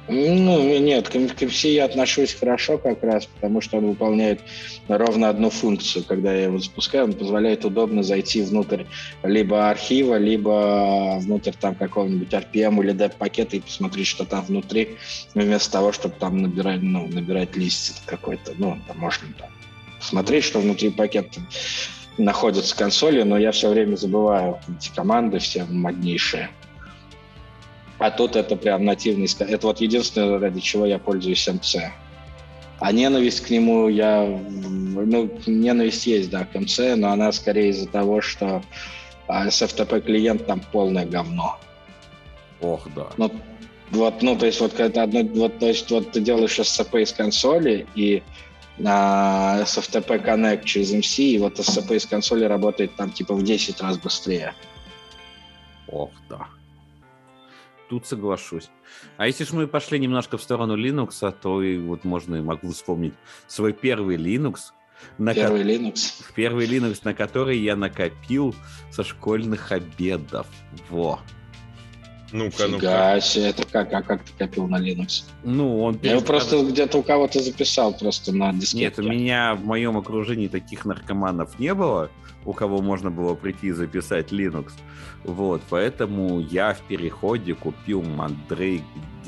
Ну, нет, к MC я отношусь хорошо как раз, потому что он выполняет ровно одну функцию. Когда я его запускаю, он позволяет удобно зайти внутрь либо архива, либо внутрь там какого-нибудь RPM или DEP-пакета и посмотреть, что там внутри, вместо того, чтобы там набирать лист какой-то. Ну, там можно там смотреть, что внутри пакета находится консоли, но я все время забываю эти команды все моднейшие. А тут это прям нативный... Это вот единственное, ради чего я пользуюсь MC. А ненависть к нему ненависть есть, да, к MC, но она скорее из-за того, что SFTP-клиент там полное говно. Ох, да. То есть ты делаешь SCP из консоли, и SFTP Connect через MC, и вот SCP из консоли работает там типа в 10 раз быстрее. Ох, да. Тут соглашусь. А если ж мы пошли немножко в сторону Linux, то и вот могу вспомнить свой первый Linux. Первый Linux, на который я накопил со школьных обедов. Во. Фига себе, это как ты копил на Linux? Я его просто где-то у кого-то записал просто на дискетке. Нет, у меня в моем окружении таких наркоманов не было, у кого можно было прийти и записать Linux. Вот, поэтому я в переходе купил Mandrake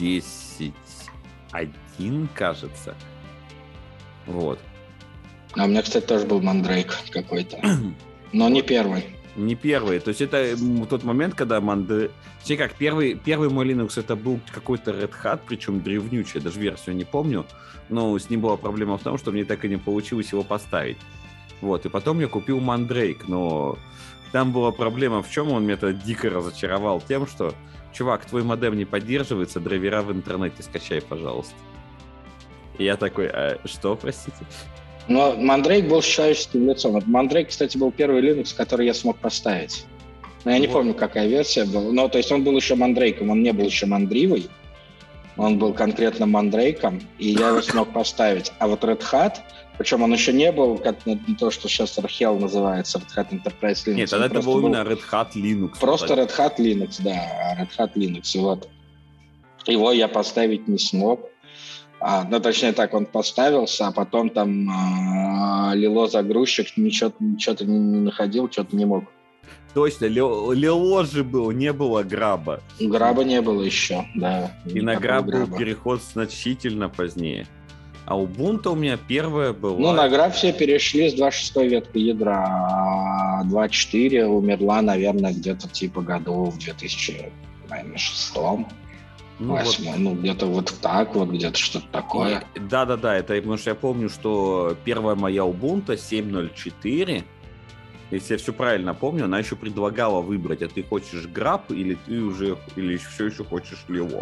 10.1, кажется. Вот. А у меня, кстати, тоже был Mandrake какой-то. Но не первый. Не первый. То есть это тот момент, когда первый мой Linux это был какой-то Red Hat, причем древнючий, даже версию не помню. Но с ним была проблема в том, что мне так и не получилось его поставить. Вот, и потом я купил Mandrake, но там была проблема в чем? Он меня тогда дико разочаровал тем, что чувак, твой модем не поддерживается, драйвера в интернете скачай, пожалуйста. И я такой, что, простите? Но Mandrake был с человеческим лицом. Mandrake, кстати, был первый Linux, который я смог поставить. Но я не помню, какая версия была. Но, то есть он был еще Mandrake'ом, он не был еще Mandrivой. Он был конкретно Mandrake'ом, и я его смог поставить. А вот Red Hat, причем он еще не был, как то, что сейчас RHEL называется, Red Hat Enterprise Linux. Нет, тогда это был именно Red Hat Linux. Просто Red Hat Linux, да, Red Hat Linux. И вот его я поставить не смог. Точнее так, он поставился, а потом там Лило загрузчик что-то не находил, что-то не мог. Точно, Лило же был, не было Граба. Граба не было еще, да. И на Граб был переход значительно позднее. А Ubuntu у меня первая была... на Граб все перешли с 2.6 ветки ядра, а 2.4 умерла, наверное, где-то типа году в 2006. 8, где-то вот так вот, где-то что-то такое. Да, это потому что я помню, что первая моя Ubuntu 7.04, если я все правильно помню, она еще предлагала выбрать, а ты хочешь Grab или все еще хочешь Lilo.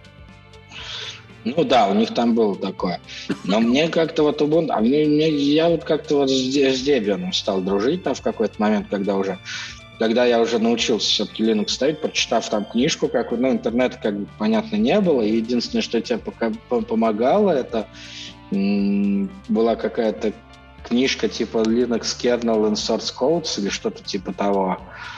Да, у них там было такое. Но мне как-то вот Ubuntu... я вот как-то вот с Debian стал дружить там в какой-то момент, когда я уже научился все-таки Linux ставить, прочитав там книжку, интернета как бы понятно не было, и единственное, что тебе помогало, это была какая-то книжка типа Linux Kernel and Source Codes или что-то типа того.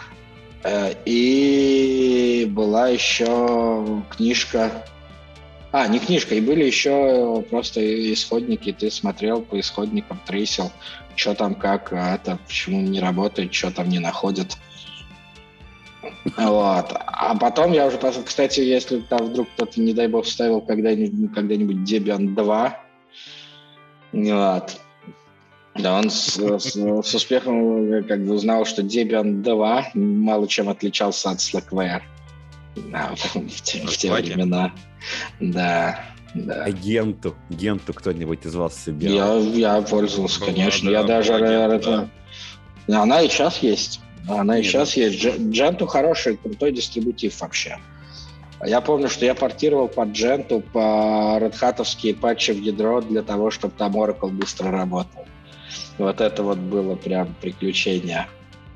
И была еще книжка... не книжка, и были еще просто исходники, ты смотрел по исходникам, трейсил, что там, как, почему не работает, что там не находит. Вот. А потом я уже, кстати, если там вдруг кто-то, не дай бог, вставил когда-нибудь Debian 2, вот. Да, он с успехом как бы узнал, что Debian 2 мало чем отличался от Slackware в те времена. Да. А Генту кто-нибудь из вас собирал? Я пользовался, конечно. Я даже... Она и сейчас есть. Gentoo хороший, крутой дистрибутив вообще. Я помню, что я портировал под Gentoo по Red Hat-овские патчи в ядро для того, чтобы там Oracle быстро работал. Вот это вот было прям приключение.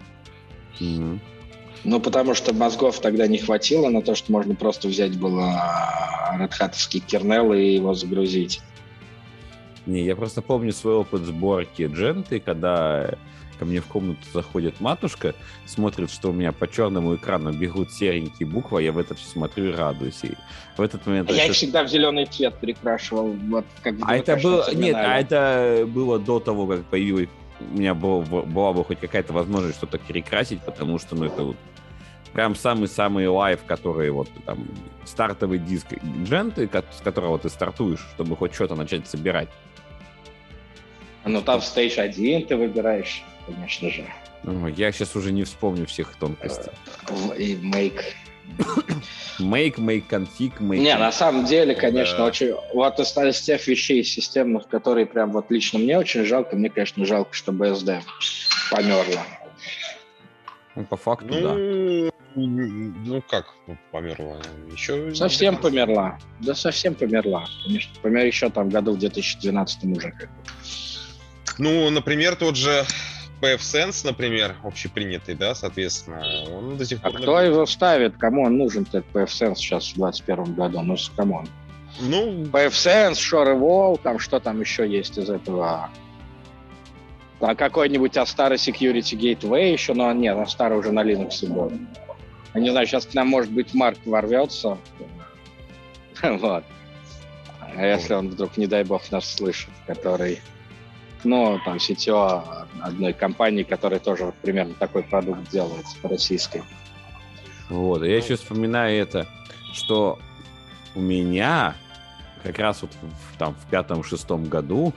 Потому что мозгов тогда не хватило на то, что можно просто взять было Red Hat-овский кернел и его загрузить. Не, я просто помню свой опыт сборки Дженты, когда ко мне в комнату заходит матушка, смотрит, что у меня по черному экрану бегут серенькие буквы, я в это все смотрю и радуюсь. И в этот момент... Я их всегда в зеленый цвет перекрашивал. Вот, как это было до того, как появилась... У меня была бы хоть какая-то возможность что-то перекрасить, потому что, это вот прям самый-самый лайв, который вот там стартовый диск Дженты, с которого ты стартуешь, чтобы хоть что-то начать собирать. Ну, там Stage 1 ты выбираешь, конечно же. Я сейчас уже не вспомню всех тонкостей. И Make. Make config, make... Не, на самом деле, конечно, очень... Вот из тех вещей системных, которые прям вот лично мне очень жалко, мне, конечно, жалко, что BSD померла. По факту, да. Ну, как померла? Еще... Совсем померла. Да, совсем померла. Конечно, помер еще там году в 2012 уже. Ну, например, тот же PFSense, например, общепринятый, да, соответственно, он до сих пор... А кто его ставит? Кому он нужен, этот PFSense сейчас в 2021 году? Ну, камон. Ну... PFSense, ShoreWall, там что там еще есть из этого? Там какой-нибудь старый Security Gateway еще, но нет, он старый уже на Linux был. Я не знаю, сейчас к нам, может быть, Марк ворвется. Вот. А если он вдруг, не дай бог, нас слышит, который... Ну, там, CTO одной компании, которая тоже вот примерно такой продукт делает, российской. Вот, я еще вспоминаю это, что у меня как раз вот в 5-6 году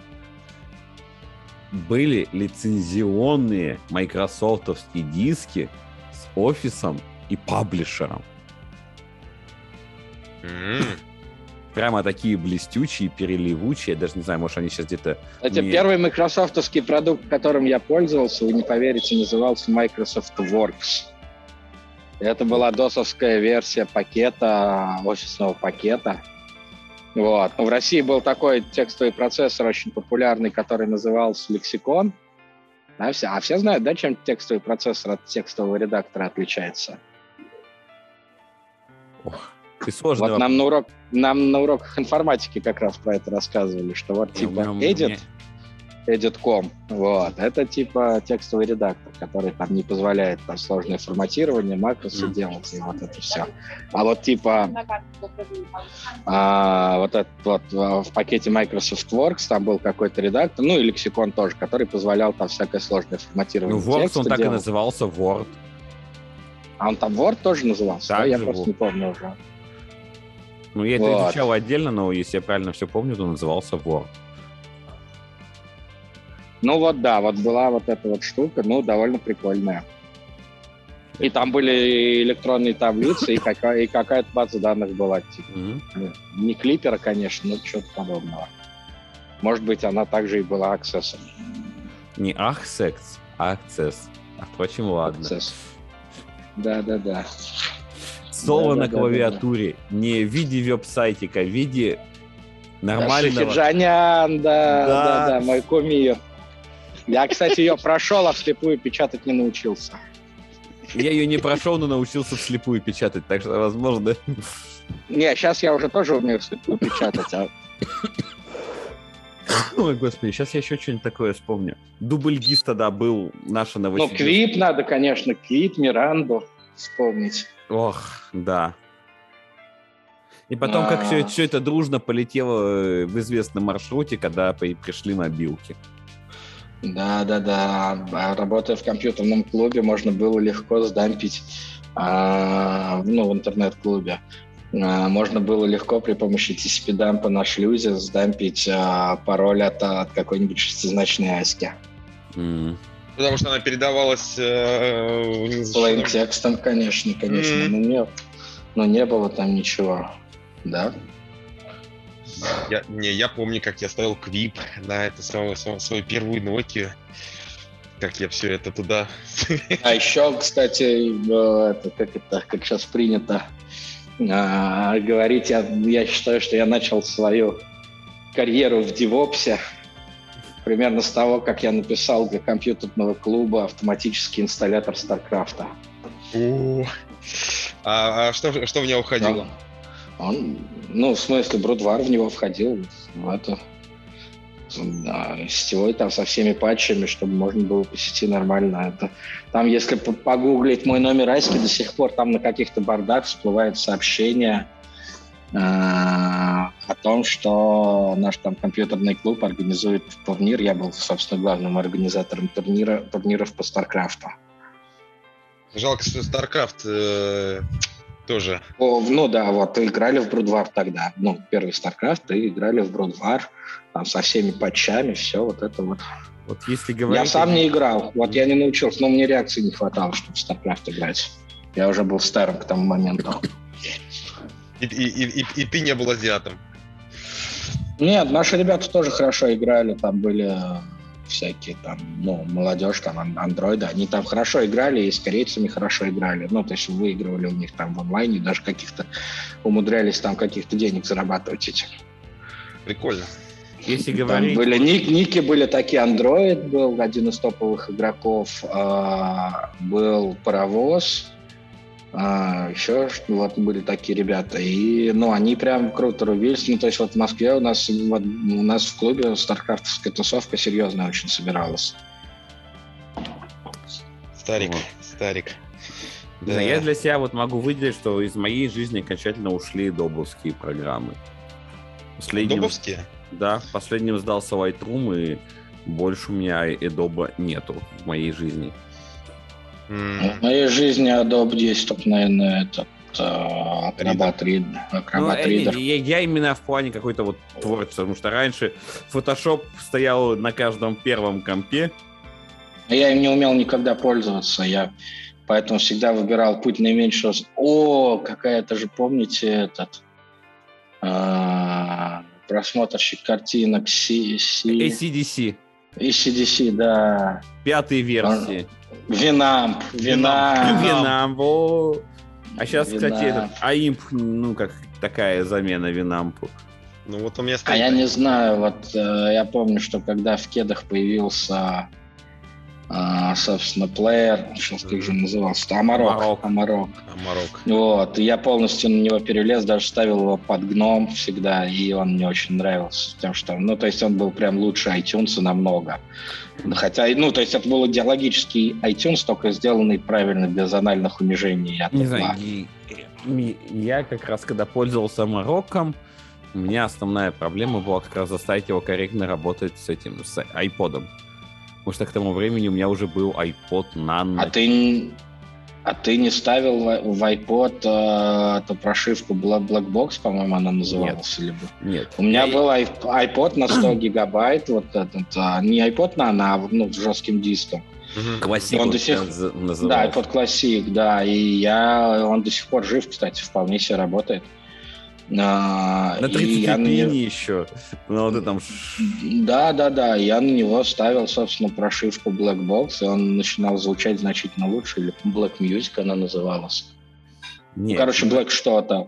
были лицензионные майкрософтовские диски с офисом и паблишером. Прямо такие блестючие, переливучие. Я даже не знаю, может, они сейчас где-то... Это первый майкрософтовский продукт, которым я пользовался, вы не поверите, назывался Microsoft Works. Это была досовская версия пакета, офисного пакета. Вот. В России был такой текстовый процессор очень популярный, который назывался Lexicon. А все знают, да, чем текстовый процессор от текстового редактора отличается? И сложно. Вот нам на уроках информатики как раз про это рассказывали, что вот типа edit.com, вот, это типа текстовый редактор, который там не позволяет там сложное форматирование, макросы делать и вот это все. А вот типа вот этот вот в пакете Microsoft Works там был какой-то редактор, ну и лексикон тоже, который позволял там всякое сложное форматирование. Ну, Works он так и назывался, Word. А он там Word тоже назывался? Так я же просто не помню уже. Ну, я это изучал отдельно, но если я правильно все помню, то назывался Word. Ну вот да, вот была вот эта вот штука, ну, довольно прикольная. И там были электронные таблицы, и какая-то база данных была. Типа. Не клипера, конечно, но что-то подобного. Может быть, она также и была Access. Не Access, а Access. А впрочем, ладно. Access. Да. Слово на клавиатуре не в виде веб-сайтика, в виде нормального... Шахиджанян, да, мой кумир. Я, кстати, ее прошел, а вслепую печатать не научился. Я ее не прошел, но научился вслепую печатать, так что, возможно... Не, сейчас я уже тоже умею вслепую печатать, а... Ой, господи, сейчас я еще что-нибудь такое вспомню. Дубльгист тогда был, наша Новосибирск. Ну, Квит надо, конечно, Квит, Миранду вспомнить. Ох, да. И потом, как все это дружно полетело в известном маршруте, когда пришли мобилки. Да. Работая в компьютерном клубе, можно было легко сдампить, в интернет-клубе, можно было легко при помощи TCP-дампа на шлюзе сдампить пароль от какой-нибудь шестизначной аськи. Потому что она передавалась... Plain текстом, конечно. Но не было там ничего, да? Я помню, как я ставил Квип на свою первую Nokia, как я все это туда... А еще, кстати, как сейчас принято говорить, я считаю, что я начал свою карьеру в DevOps примерно с того, как я написал для компьютерного клуба автоматический инсталлятор StarCraft. А что в него входило? Он, в смысле, Брудвар в него входил. Это сетевой там со всеми патчами, чтобы можно было по сети нормально. Это, там, если погуглить мой номер Аськи, до сих пор там на каких-то бордах всплывает сообщение о том, что наш там компьютерный клуб организует турнир. Я был, собственно, главным организатором турниров по Старкрафту. Жалко, что Старкрафт тоже. Ну да, вот, играли в Брудвар тогда. Ну, первый Старкрафт, и играли в Брудвар, там, со всеми патчами, все вот это вот. Вот если говорить... Я сам не играл, вот я не научился, но мне реакции не хватало, чтобы в Старкрафт играть. Я уже был старым к тому моменту. И ты не был азиатом? Нет, наши ребята тоже хорошо играли, там были всякие там, ну, молодежь, там, андроиды, они там хорошо играли и с корейцами хорошо играли, ну, то есть выигрывали у них там в онлайне, даже каких-то умудрялись там каких-то денег зарабатывать этим. Прикольно. Если говорить... Там были ники были такие, андроид был один из топовых игроков, был Паровоз, еще вот были такие ребята, и, ну, они прям круто рубились, ну, то есть вот в Москве у нас в клубе старкрафтовская тусовка серьезная очень собиралась. Старик. Да. Я для себя вот могу выделить, что из моей жизни окончательно ушли добовские программы. Добовские? Да, последним сдался White Room, и больше у меня Adobe нету в моей жизни. В моей жизни Adobe есть только, наверное, этот Acrobat Reader. Я именно в плане какой-то вот творчества, потому что раньше Photoshop стоял на каждом первом компе. Я им не умел никогда пользоваться, я поэтому всегда выбирал путь наименьшего... какая-то же, помните, просмотрщик картинок ACDC. ACDC, да. 5-й версии. Winamp. А сейчас, кстати, этот AIMP, ну, как такая замена Winamp. Ну, вот у меня стоит... я не знаю, вот я помню, что когда в кедах появился, собственно, плеер, сейчас как же назывался, Amarok. Вот, и я полностью на него перелез, даже ставил его под гном всегда, и он мне очень нравился, тем, что, ну, то есть он был прям лучше iTunes намного. Хотя, ну, то есть это был идеологический iTunes, только сделанный правильно, без анальных унижений. Не знаю, я как раз, когда пользовался Amarok'ом, у меня основная проблема была как раз заставить его корректно работать с iPod'ом. Потому что к тому времени у меня уже был iPod Nano. А ты не ставил в iPod эту прошивку Blackbox, по-моему, она называлась? Нет. У меня был iPod на 100 гигабайт, вот этот, не iPod Nano, а с жестким диском. Классик назывался. Да, iPod Classic, да, и он до сих пор жив, кстати, вполне себе работает. На 30-пине еще. Ну, вот там... Да. Я на него ставил, собственно, прошивку Blackbox, и он начинал звучать значительно лучше, или Black Music она называлась. Нет. Короче, Black что-то.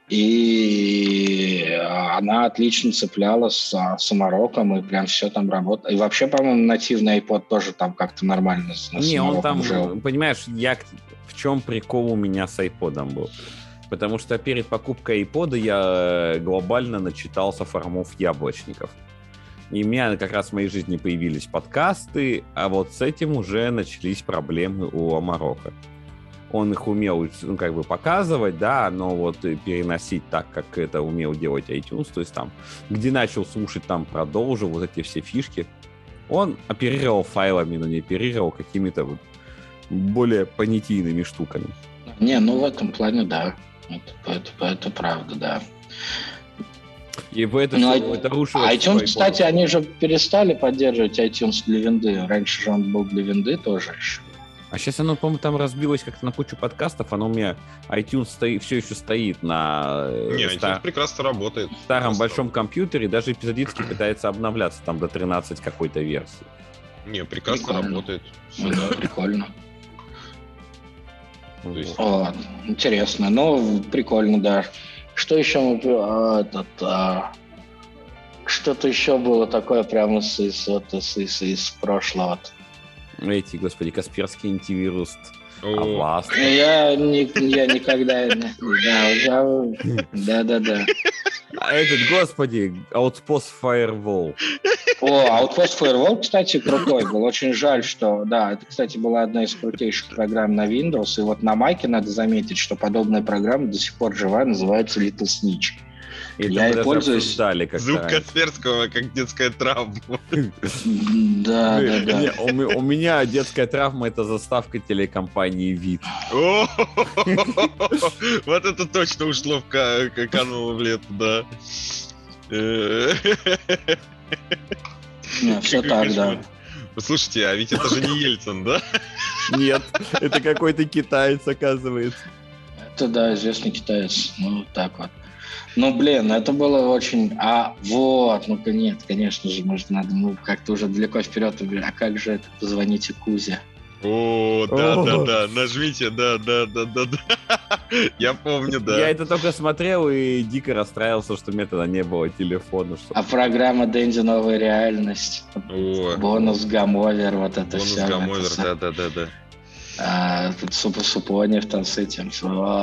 И она отлично цеплялась с Amarok'ом, и прям все там работало. И вообще, по-моему, нативный iPod тоже там как-то нормально с Не, он там, жил. Понимаешь, в чем прикол у меня с iPod'ом был? Потому что перед покупкой iPod'а я глобально начитался формов яблочников. И у меня как раз в моей жизни появились подкасты, а вот с этим уже начались проблемы у Amarok'а. Он их умел, ну, как бы показывать, да, но вот переносить так, как это умел делать iTunes, то есть там, где начал слушать, там продолжил, вот эти все фишки. Он оперировал файлами, но не оперировал какими-то вот более понятийными штуками. Не, ну в этом плане, да. Это правда, да. И это рушило... iTunes, кстати, они же перестали поддерживать iTunes для винды. Раньше же он был для винды тоже еще. А сейчас оно, по-моему, там разбилось как-то на кучу подкастов. Оно у меня iTunes все еще стоит на... iTunes прекрасно работает. В старом большом компьютере, даже эпизодически пытается обновляться там до 13 какой-то версии. Не, прекрасно работает. Да, прикольно. Интересно, ну, прикольно, да. Что еще что-то еще было такое прямо из прошлого. Эти, господи, Касперский антивирус. Avast. Я никогда... Да. Этот, господи, Outpost Firewall. Outpost Firewall, кстати, крутой был. Очень жаль, что... Да, это, кстати, была одна из крутейших программ на Windows. И вот на Mac надо заметить, что подобная программа до сих пор жива, называется Little Snitch. Я и пользуюсь... Звук Касперского, как детская травма. Да. У меня детская травма — это заставка телекомпании «Вид». Вот это точно ушло кануло в лето, да. Все так, да. Слушайте, а ведь это же не Ельцин, да? Нет, это какой-то китаец, оказывается. Это, да, известный китаец. Ну, так вот. Ну, блин, это было очень... нет, конечно же, может, надо как-то уже далеко вперед. А как же это? Позвоните Кузе. Да, нажмите, да. Я помню, да. Я это только смотрел и дико расстраивался, что у меня тогда не было телефона. А программа Дэнди «Новая реальность». Бонус Гамовер, вот это все. Бонус Гамовер, да. Тут Супонев там с этим.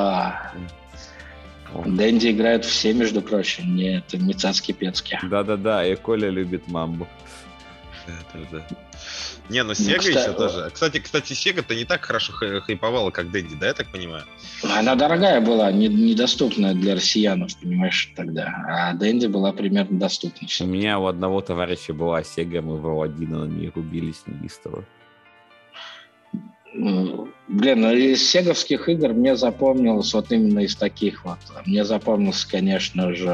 Дэнди играют все, между прочим, это не Цацки-Пецки. Да, и Коля любит мамбу. Да. Не, ну Sega еще тоже. Кстати, Sega-то не так хорошо хайповала, как Дэнди, да, я так понимаю? Она дорогая была, недоступная для россиянов, понимаешь, тогда. А Дэнди была примерно доступна. У меня у одного товарища была Sega, мы в L1 на ней рубились неистово. Блин, из сеговских игр мне запомнилось вот именно из таких вот. Мне запомнился, конечно же,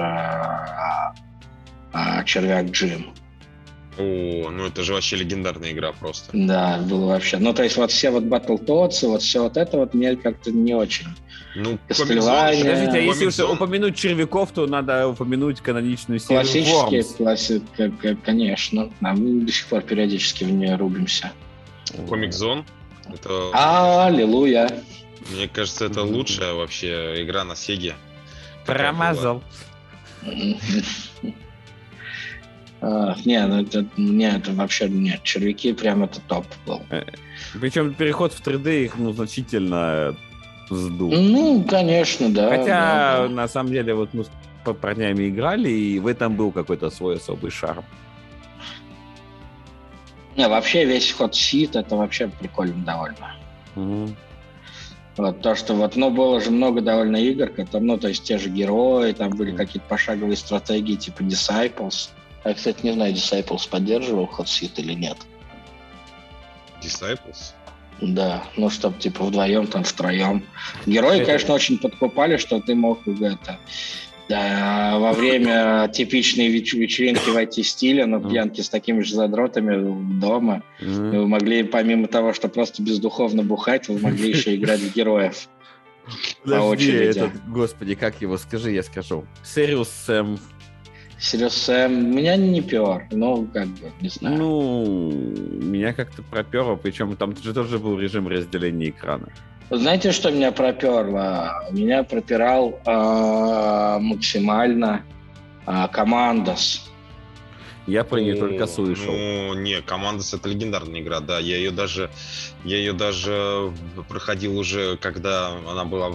Червяк Джим. Ну это же вообще легендарная игра просто. Да, было вообще. Ну, то есть вот все вот Battletoads, вот все вот это вот мне как-то не очень. Ну, Подождите, а если уж упомянуть червяков, то надо упомянуть каноничную серию Классические, конечно. Мы до сих пор периодически в нее рубимся. Комик-зон? Это... Аллилуйя. Мне кажется, это лучшая вообще игра на Сеге. Промазал. Это вообще нет. Червяки прям это топ был. Причем переход в 3D их значительно сдул. Ну, конечно, да. Хотя, на самом деле, вот мы с парнями играли, и в этом был какой-то свой особый шарм. Не, вообще весь Hot Seat это вообще прикольно довольно. Вот то, что вот, было же много довольно игр, которые, то есть те же герои, там были какие-то пошаговые стратегии типа Disciples. Я, кстати, не знаю, Disciples поддерживал Hot Seat или нет. Disciples? Да, чтобы типа вдвоем, там втроем. Герои, конечно, очень подкупали, что ты мог во время типичной вечеринки в IT-стиле на пьянке с такими же задротами дома вы могли, помимо того, что просто бездуховно бухать, вы могли еще играть в героев. Подожди, господи, как его, скажи, я скажу. Serious Sam. Serious Sam меня не пер, не знаю. Меня как-то проперло, причем там же тоже был режим разделения экрана. Знаете, что меня проперло? Меня пропирал максимально Commandos. Я про нее только слышал. Не, Commandos — это легендарная игра, да. Я ее даже проходил уже, когда она была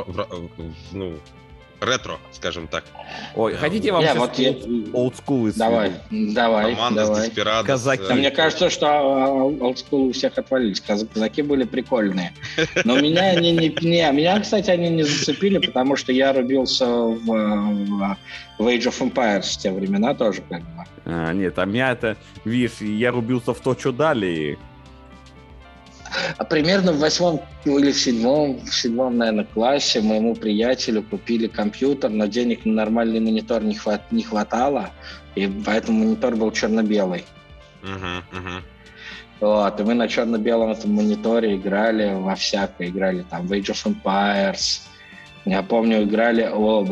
ретро, скажем так. Ой, хотите вам олдскул? Давай. Commandos, Desperados. Казаки. Мне кажется, что олдскул у всех отвалились. Казаки были прикольные. Но меня, кстати, они не зацепили, потому что я рубился в Age of Empires в те времена тоже как бы. Нет, а меня это, видишь, я рубился в то, что дали. А примерно в 8 или в 7, наверное, классе моему приятелю купили компьютер, но денег на нормальный монитор не хватало, и поэтому монитор был черно-белый. Вот, и мы на черно-белом этом мониторе играли во всякое. Играли там в Age of Empires. Я помню, играли...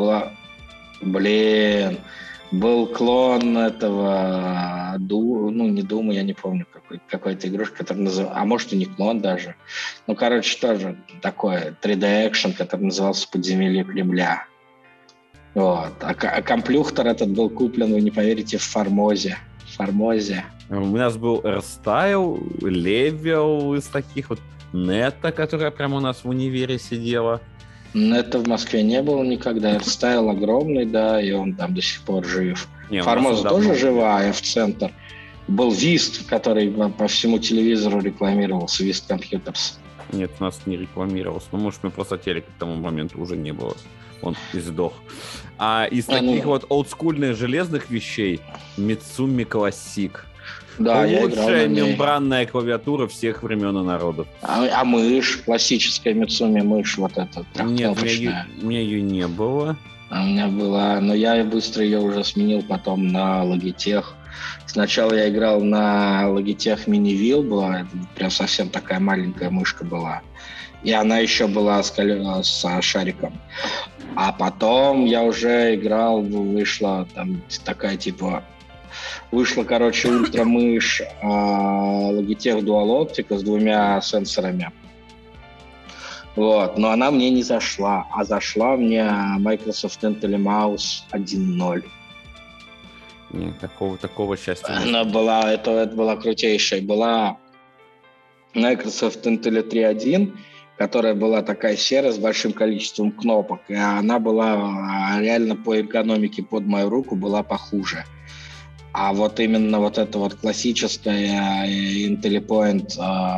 Был клон этого, не Дума, я не помню, какой-то игрушка, которая называлась, а может и не клон даже. Тоже такой 3D-экшен, который назывался «Подземелье Кремля». Вот. А комплюхтер этот был куплен, вы не поверите, в Формозе. У нас был AirStyle, Level из таких вот, Нета, которая прямо у нас в универе сидела. Это в Москве не было никогда. AirStyle огромный, да, и он там до сих пор жив. Формоза тоже живая, в центр. был Vist, который по всему телевизору рекламировался, Vist Computers. Нет, у нас не рекламировался. Ну, может, мы просто телека к тому моменту уже не было. Он издох. А из таких вот олдскульных железных вещей Mitsumi Classic. Да, лучшая мембранная клавиатура всех времен и народов. А мышь, классическая Mitsumi мышь, вот эта трехкнопочная. Нет, у меня ее не было. У меня была, но я быстро ее уже сменил потом на Logitech. Сначала я играл на Logitech Miniville, была это прям совсем такая маленькая мышка была. И она еще была с шариком. А потом я уже играл, вышла там такая типа... Вышла, короче, ультрамышь Logitech Dual Optica с 2 сенсорами. Вот, но она мне не зашла. А зашла мне Microsoft IntelliMouse 1.0. Нет, такого счастья нет. Она была, это была крутейшая. Была Microsoft Intelli 3.1, которая была такая серая с большим количеством кнопок. И она была реально по экономике под мою руку была похуже. А вот именно вот эта вот классическая IntelliPoint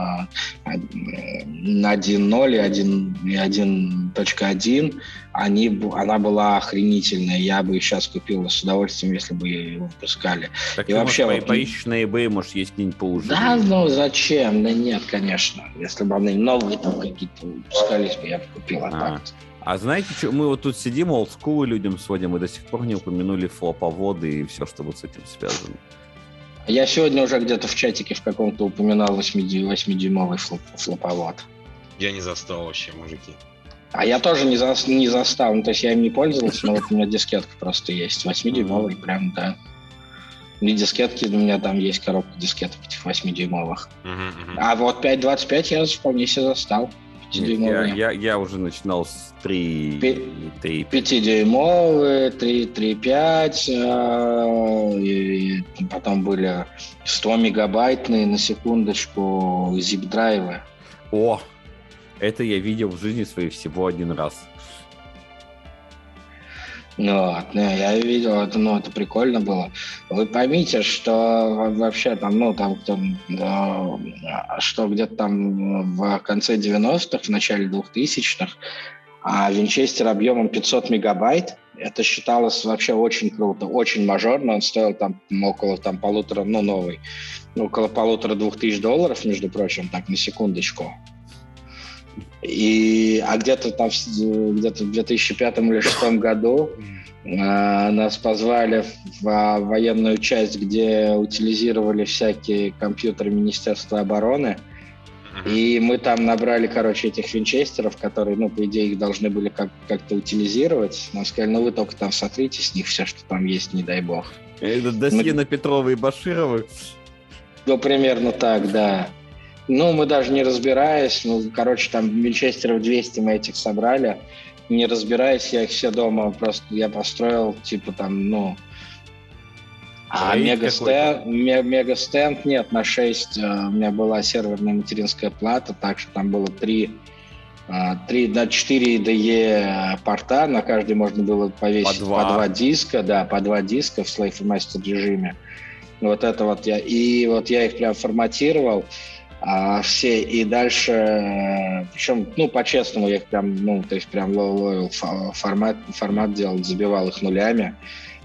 1.0 и 1.1, она была охренительная. Я бы их сейчас купил с удовольствием, если бы ее выпускали. Так и ты, вообще, может, поищешь на eBay, может, есть где-нибудь поуже. Да, ну зачем? Да нет, конечно. Если бы они новые там какие-то выпускались, я бы купил. А знаете, что мы вот тут сидим, олдскулы людям сводим, и до сих пор не упомянули флоповоды и все, что вот с этим связано. Я сегодня уже где-то в чатике в каком-то упоминал 8-дюймовый флоповод. Я не застал вообще, мужики. А я тоже не застал, ну, то есть я им не пользовался, но вот у меня дискетка просто есть, 8-дюймовый, прям, да. И дискетки, у меня там есть коробка дискеток этих 8-дюймовых. А вот 5.25 я вполне себе застал. Нет, я уже начинал с 3.5. 5-дюймовые, 3.5, и потом были 100-мегабайтные, на секундочку, zip-драйвы. О, это я видел в жизни своей всего один раз. Ну, я видел, это прикольно было. Вы поймите, что вообще там, что где-то там в конце 90-х, в начале 2000-х, винчестер объемом 500 мегабайт, это считалось вообще очень круто, очень мажорно, он стоил там около там полутора, новый, около $1500, между прочим, так, на секундочку. А где-то в 2005 или 2006 году нас позвали в военную часть, где утилизировали всякие компьютеры Министерства обороны. И мы там набрали, этих винчестеров, которые, по идее, их должны были как-то утилизировать. Нам сказали, вы только там сотрите с них все, что там есть, не дай бог. Это досье на Петрова и Башировых? Примерно так, да. Мы даже не разбираясь, там винчестеров 200 мы этих собрали, не разбираясь, я их все дома я построил, мегастенд нет, на 6 у меня была серверная материнская плата, так что там было 4 IDE порта, на каждый можно было повесить по 2 диска, по 2 диска в Slave и Master режиме. Я их прям форматировал, все, и дальше, причем, по-честному, я их прям, прям low-level формат делал, забивал их нулями.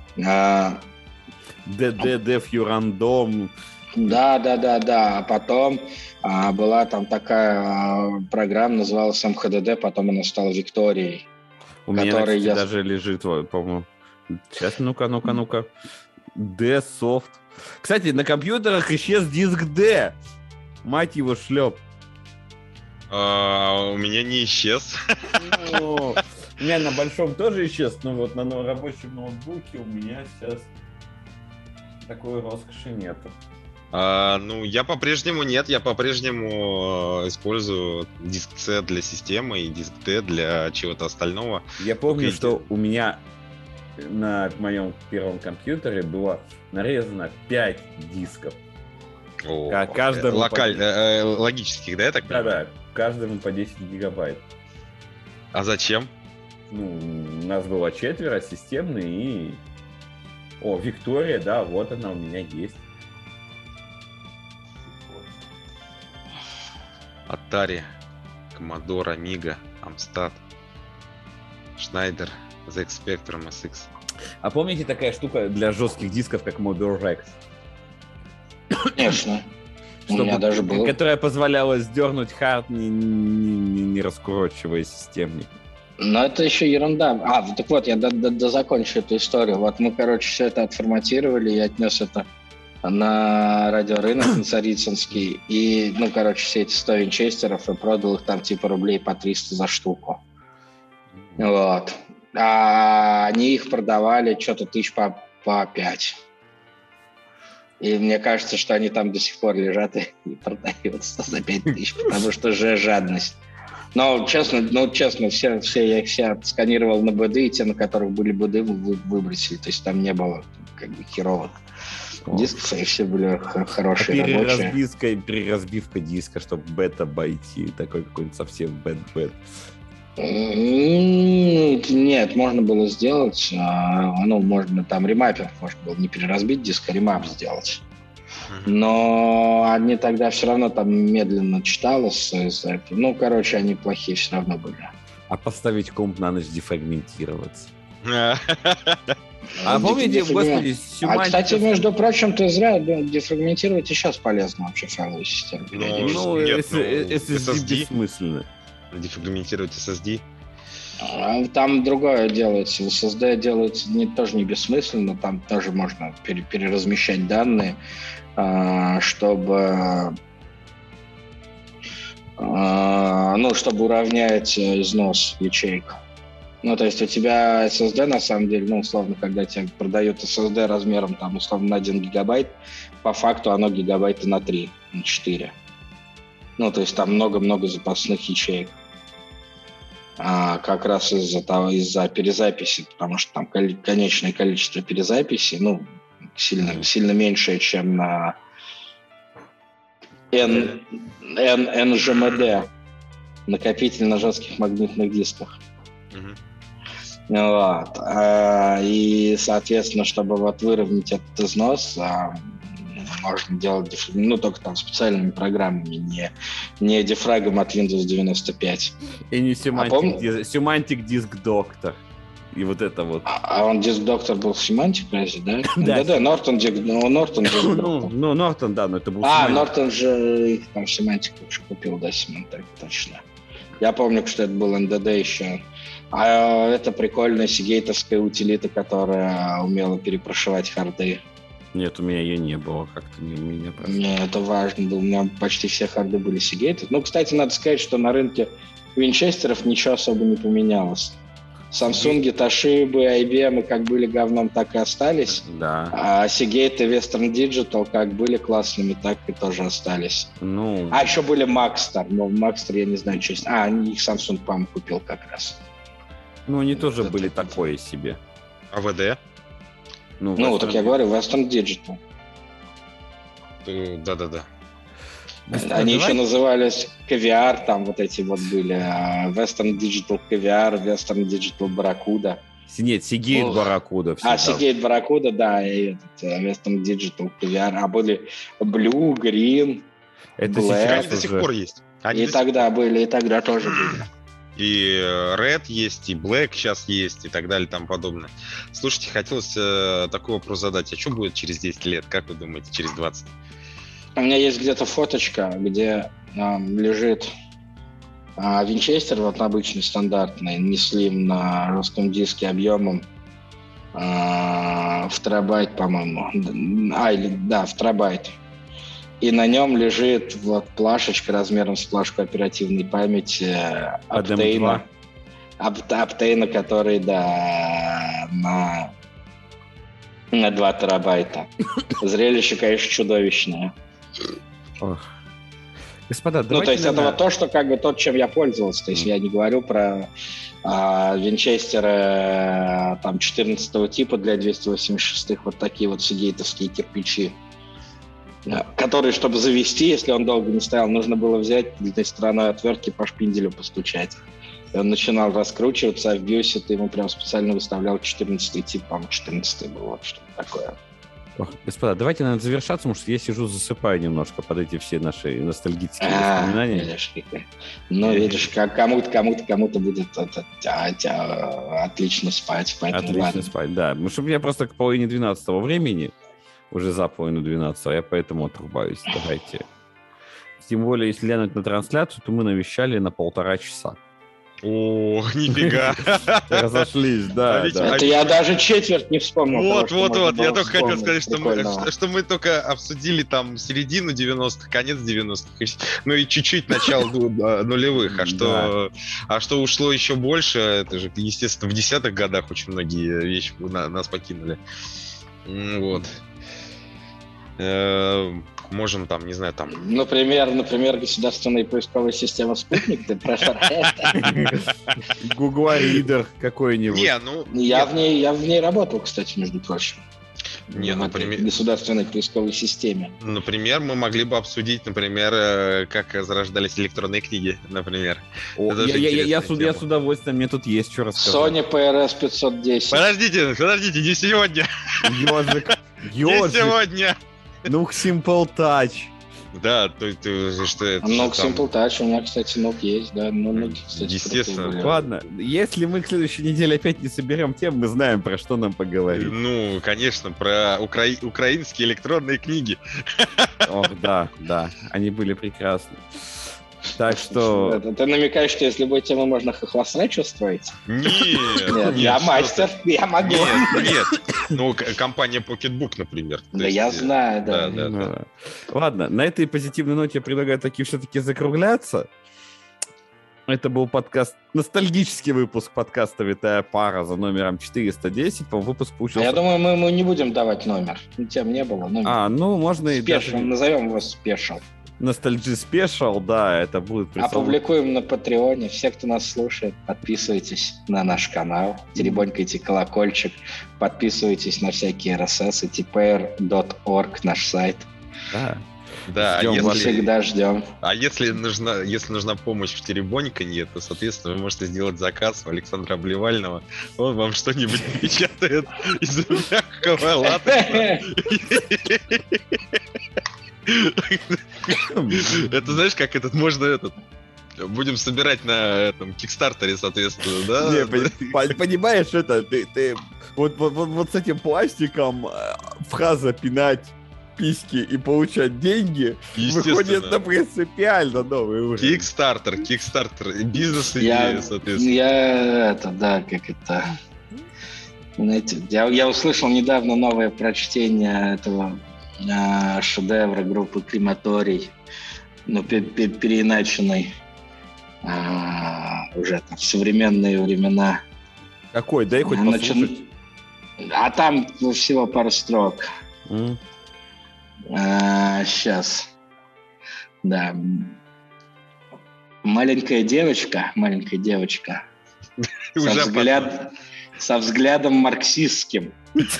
Def Random. Да. А потом была там такая программа, называлась MHDD, потом она стала Викторией. У меня даже лежит, по-моему. Сейчас, ну-ка. D-Soft. Кстати, на компьютерах исчез диск D. Мать его шлеп. У меня не исчез. У меня на большом тоже исчез, но вот на рабочем ноутбуке у меня сейчас такой роскоши нету. Я по-прежнему использую диск C для системы и диск D для чего-то остального. Я помню, что у меня на моем первом компьютере было нарезано 5 дисков. Каждому логических, да, я так понимаю? Да, каждому по 10 гигабайт. А зачем? У нас было 4 системные и... Виктория, да, вот она у меня есть. Atari, Commodore, Amiga, Amstrad, Schneider, ZX Spectrum, SX. А помните такая штука для жестких дисков, как Motor Rex? Конечно. У меня даже было. Которая позволяла сдернуть хард, не раскурочивая системник. Но это еще ерунда. Так вот, я закончу эту историю. Вот мы, короче, все это отформатировали, я отнес это на радиорынок, на Царицынский. И, все эти 100 винчестеров и продал их там типа рублей по 300 за штуку. Вот. А они их продавали что-то тысяч по 5. И мне кажется, что они там до сих пор лежат и продаются за 5 тысяч, потому что же жадность. Но честно, я их все отсканировал на БД, и те, на которых были БД, выбросили. То есть там не было херовых дисков, и все были хорошие, рабочие. Переразбивка диска, чтобы бета обойти, такой какой-нибудь совсем бэт-бэт. Нет, можно было сделать, можно там ремаппинг, можно было не переразбить диск, а ремап сделать. Но они тогда все равно там медленно читалось из-за этого. Они плохие все равно были. А поставить комп на ночь дефрагментироваться. А помните, господи, Симантика... кстати, между прочим, ты зря дефрагментировать и сейчас полезно вообще файловую систему. SSD бессмысленно. Дефрагментировать SSD? Там другое делается. В SSD делается тоже не бессмысленно. Там тоже можно переразмещать данные, чтобы уравнять износ ячеек. То есть у тебя SSD, на самом деле, условно, когда тебе продают SSD размером, условно, на 1 гигабайт, по факту оно гигабайта на 3, на 4. То есть там много-много запасных ячеек. Как раз из-за перезаписи, потому что там конечное количество перезаписей, сильно меньшее, чем на NGMD, накопительно-жестких магнитных дисках. Вот. И, соответственно, чтобы выровнять этот износ, можно делать только там специальными программами, не дефрагом от Windows 95. И не Semantic Disk Doctor. И вот это вот. А он Disk Doctor был Semantic, разве, да? Да, Norton Disk Doctor. Norton, да, но это был Semantic. Norton же их там Semantic уже купил, да, Symantec, точно. Я помню, что это был NDD еще. А это прикольная сигейтовская утилита, которая умела перепрошивать харды. Нет, у меня ее не было, как-то не у меня. Не, это важно было. У меня почти все харды были сигейты. Кстати, надо сказать, что на рынке винчестеров ничего особо не поменялось. Samsung, Toshiba, IBM как были говном, так и остались. Да. А Seagate и Western Digital как были классными, так и тоже остались. А еще были Maxstar. Но Maxstar я не знаю, что есть. Их Samsung, по-моему, купил как раз. Они тоже были такое себе. АВД? Так я говорю, Western Digital. Да. Они еще назывались KVR, там вот эти вот были. Western Digital KVR, Western Digital Barracuda. Нет, Seagate Barracuda. Seagate Barracuda, да, и Western Digital KVR. А были Blue, Green, это Black. Они до сих пор есть. И тогда были, и тогда тоже были. И Red есть, и Black сейчас есть, и так далее, и тому подобное. Слушайте, хотелось такой вопрос задать. А что будет через 10 лет? Как вы думаете, через 20? У меня есть где-то фоточка, где лежит винчестер, вот обычный, стандартный, не слим, на жестком диске объемом в терабайт, по-моему. В терабайт. И на нем лежит вот плашечка размером с плашку оперативной памяти Optane, который, на 2 терабайта. Зрелище, конечно, чудовищное. Господа, то есть это вот то, что то, чем я пользовался. То есть я не говорю про винчестеры 14-го типа для 286-х, вот такие вот сигейтовские кирпичи, которые, чтобы завести, если он долго не стоял, нужно было взять длинной стороной отвертки по шпинделю постучать. И он начинал раскручиваться, а в биосе ты ему прям специально выставлял 14-й тип, по-моему, 14-й был, вот что-то такое. Господа, давайте, наверное, завершаться, потому что я сижу, засыпаю немножко под эти все наши ностальгические воспоминания. Видишь, как кому-то будет отлично спать. Отлично спать, да. Потому что у меня просто к половине 12-го времени, уже за половину 12-го, я поэтому отрубаюсь. Давайте. Тем более, если глянуть на трансляцию, то мы навещали на 1,5 часа. О, нифига. Разошлись, да. Это я даже четверть не вспомнил. Вот. Я только хотел сказать, что мы только обсудили там середину 90-х, конец 90-х, ну и чуть-чуть начало нулевых. А что ушло еще больше, это же, естественно, в 10-х годах очень многие вещи нас покинули. Вот. Можем там, не знаю, там... Например, государственная поисковая система «Спутник», ты про это? Google Reader какой-нибудь. Я в ней работал, кстати, между прочим. Например... государственной поисковой системе. Например, мы могли бы обсудить, например, как зарождались электронные книги, например. Я с удовольствием, мне тут есть что рассказать. Sony PRS 510. Подождите, не сегодня. Ежик. Не сегодня. Nook Simple Touch. Да, что это? Nook Simple Touch, у меня, кстати, Nook есть, да. Кстати, естественно. Ладно, если мы к следующей неделе опять не соберем тем, мы знаем, про что нам поговорить. Ну, конечно, про украинские электронные книги. Ох, да, они были прекрасны. Так что... Ты намекаешь, что из любой темы можно хохлосрач устроить? Нет, я мастер, я могу. Нет. Ну, компания Pocketbook, например. Да, я знаю, да. Ладно, на этой позитивной ноте я предлагаю таки все-таки закругляться. Это был подкаст, ностальгический выпуск подкаста «Витая пара» за номером 410. По-моему, выпуск получился... Я думаю, мы не будем давать номер. Тем не было. Можно и даже... Назовем его спешл. Ностальджи спешл, да, это будет... Опубликуем на Патреоне. Все, кто нас слушает, подписывайтесь на наш канал, теребонькайте колокольчик, подписывайтесь на всякие RSS, tpr.org, наш сайт. Да, всегда ждем. А если нужна помощь в теребоньканье, то, соответственно, вы можете сделать заказ у Александра Обливального. Он вам что-нибудь печатает из мягкого латекса. Это знаешь, как можно будем собирать на этом Кикстартере, соответственно, да? Не, понимаешь, это ты вот с этим пластиком фраза «пинать письки и получать деньги» выходит на принципиально новый уровень. Кикстартер, бизнес-идея, соответственно. Знаете, я услышал недавно новое прочтение этого шедевра группы «Крематорий», но переиначенный уже там в современные времена. Какой? Дай хоть послушать. А там всего пару строк. Сейчас. Да. Маленькая девочка со взглядом марксистским.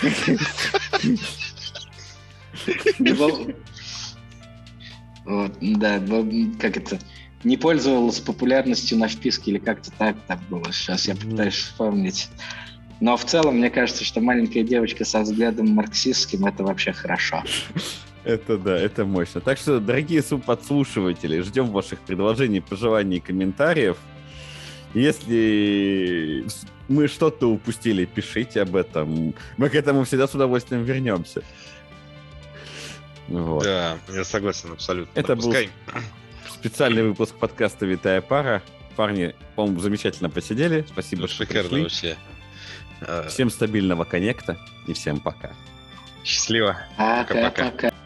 Вот, да, как это, не пользовалась популярностью на вписке или как-то так было. Сейчас я пытаюсь вспомнить. Но в целом, мне кажется, что маленькая девочка со взглядом марксистским — это вообще хорошо. Это да, это мощно. Так что, дорогие подслушиватели, ждем ваших предложений, пожеланий и комментариев. Если мы что-то упустили, пишите об этом. Мы к этому всегда с удовольствием вернемся. Вот. Да, я согласен абсолютно. Это был специальный выпуск подкаста «Витая пара». Парни, по-моему, замечательно посидели. Спасибо, что пришли. Вообще. Всем стабильного коннекта и всем пока. Счастливо. Пока-пока.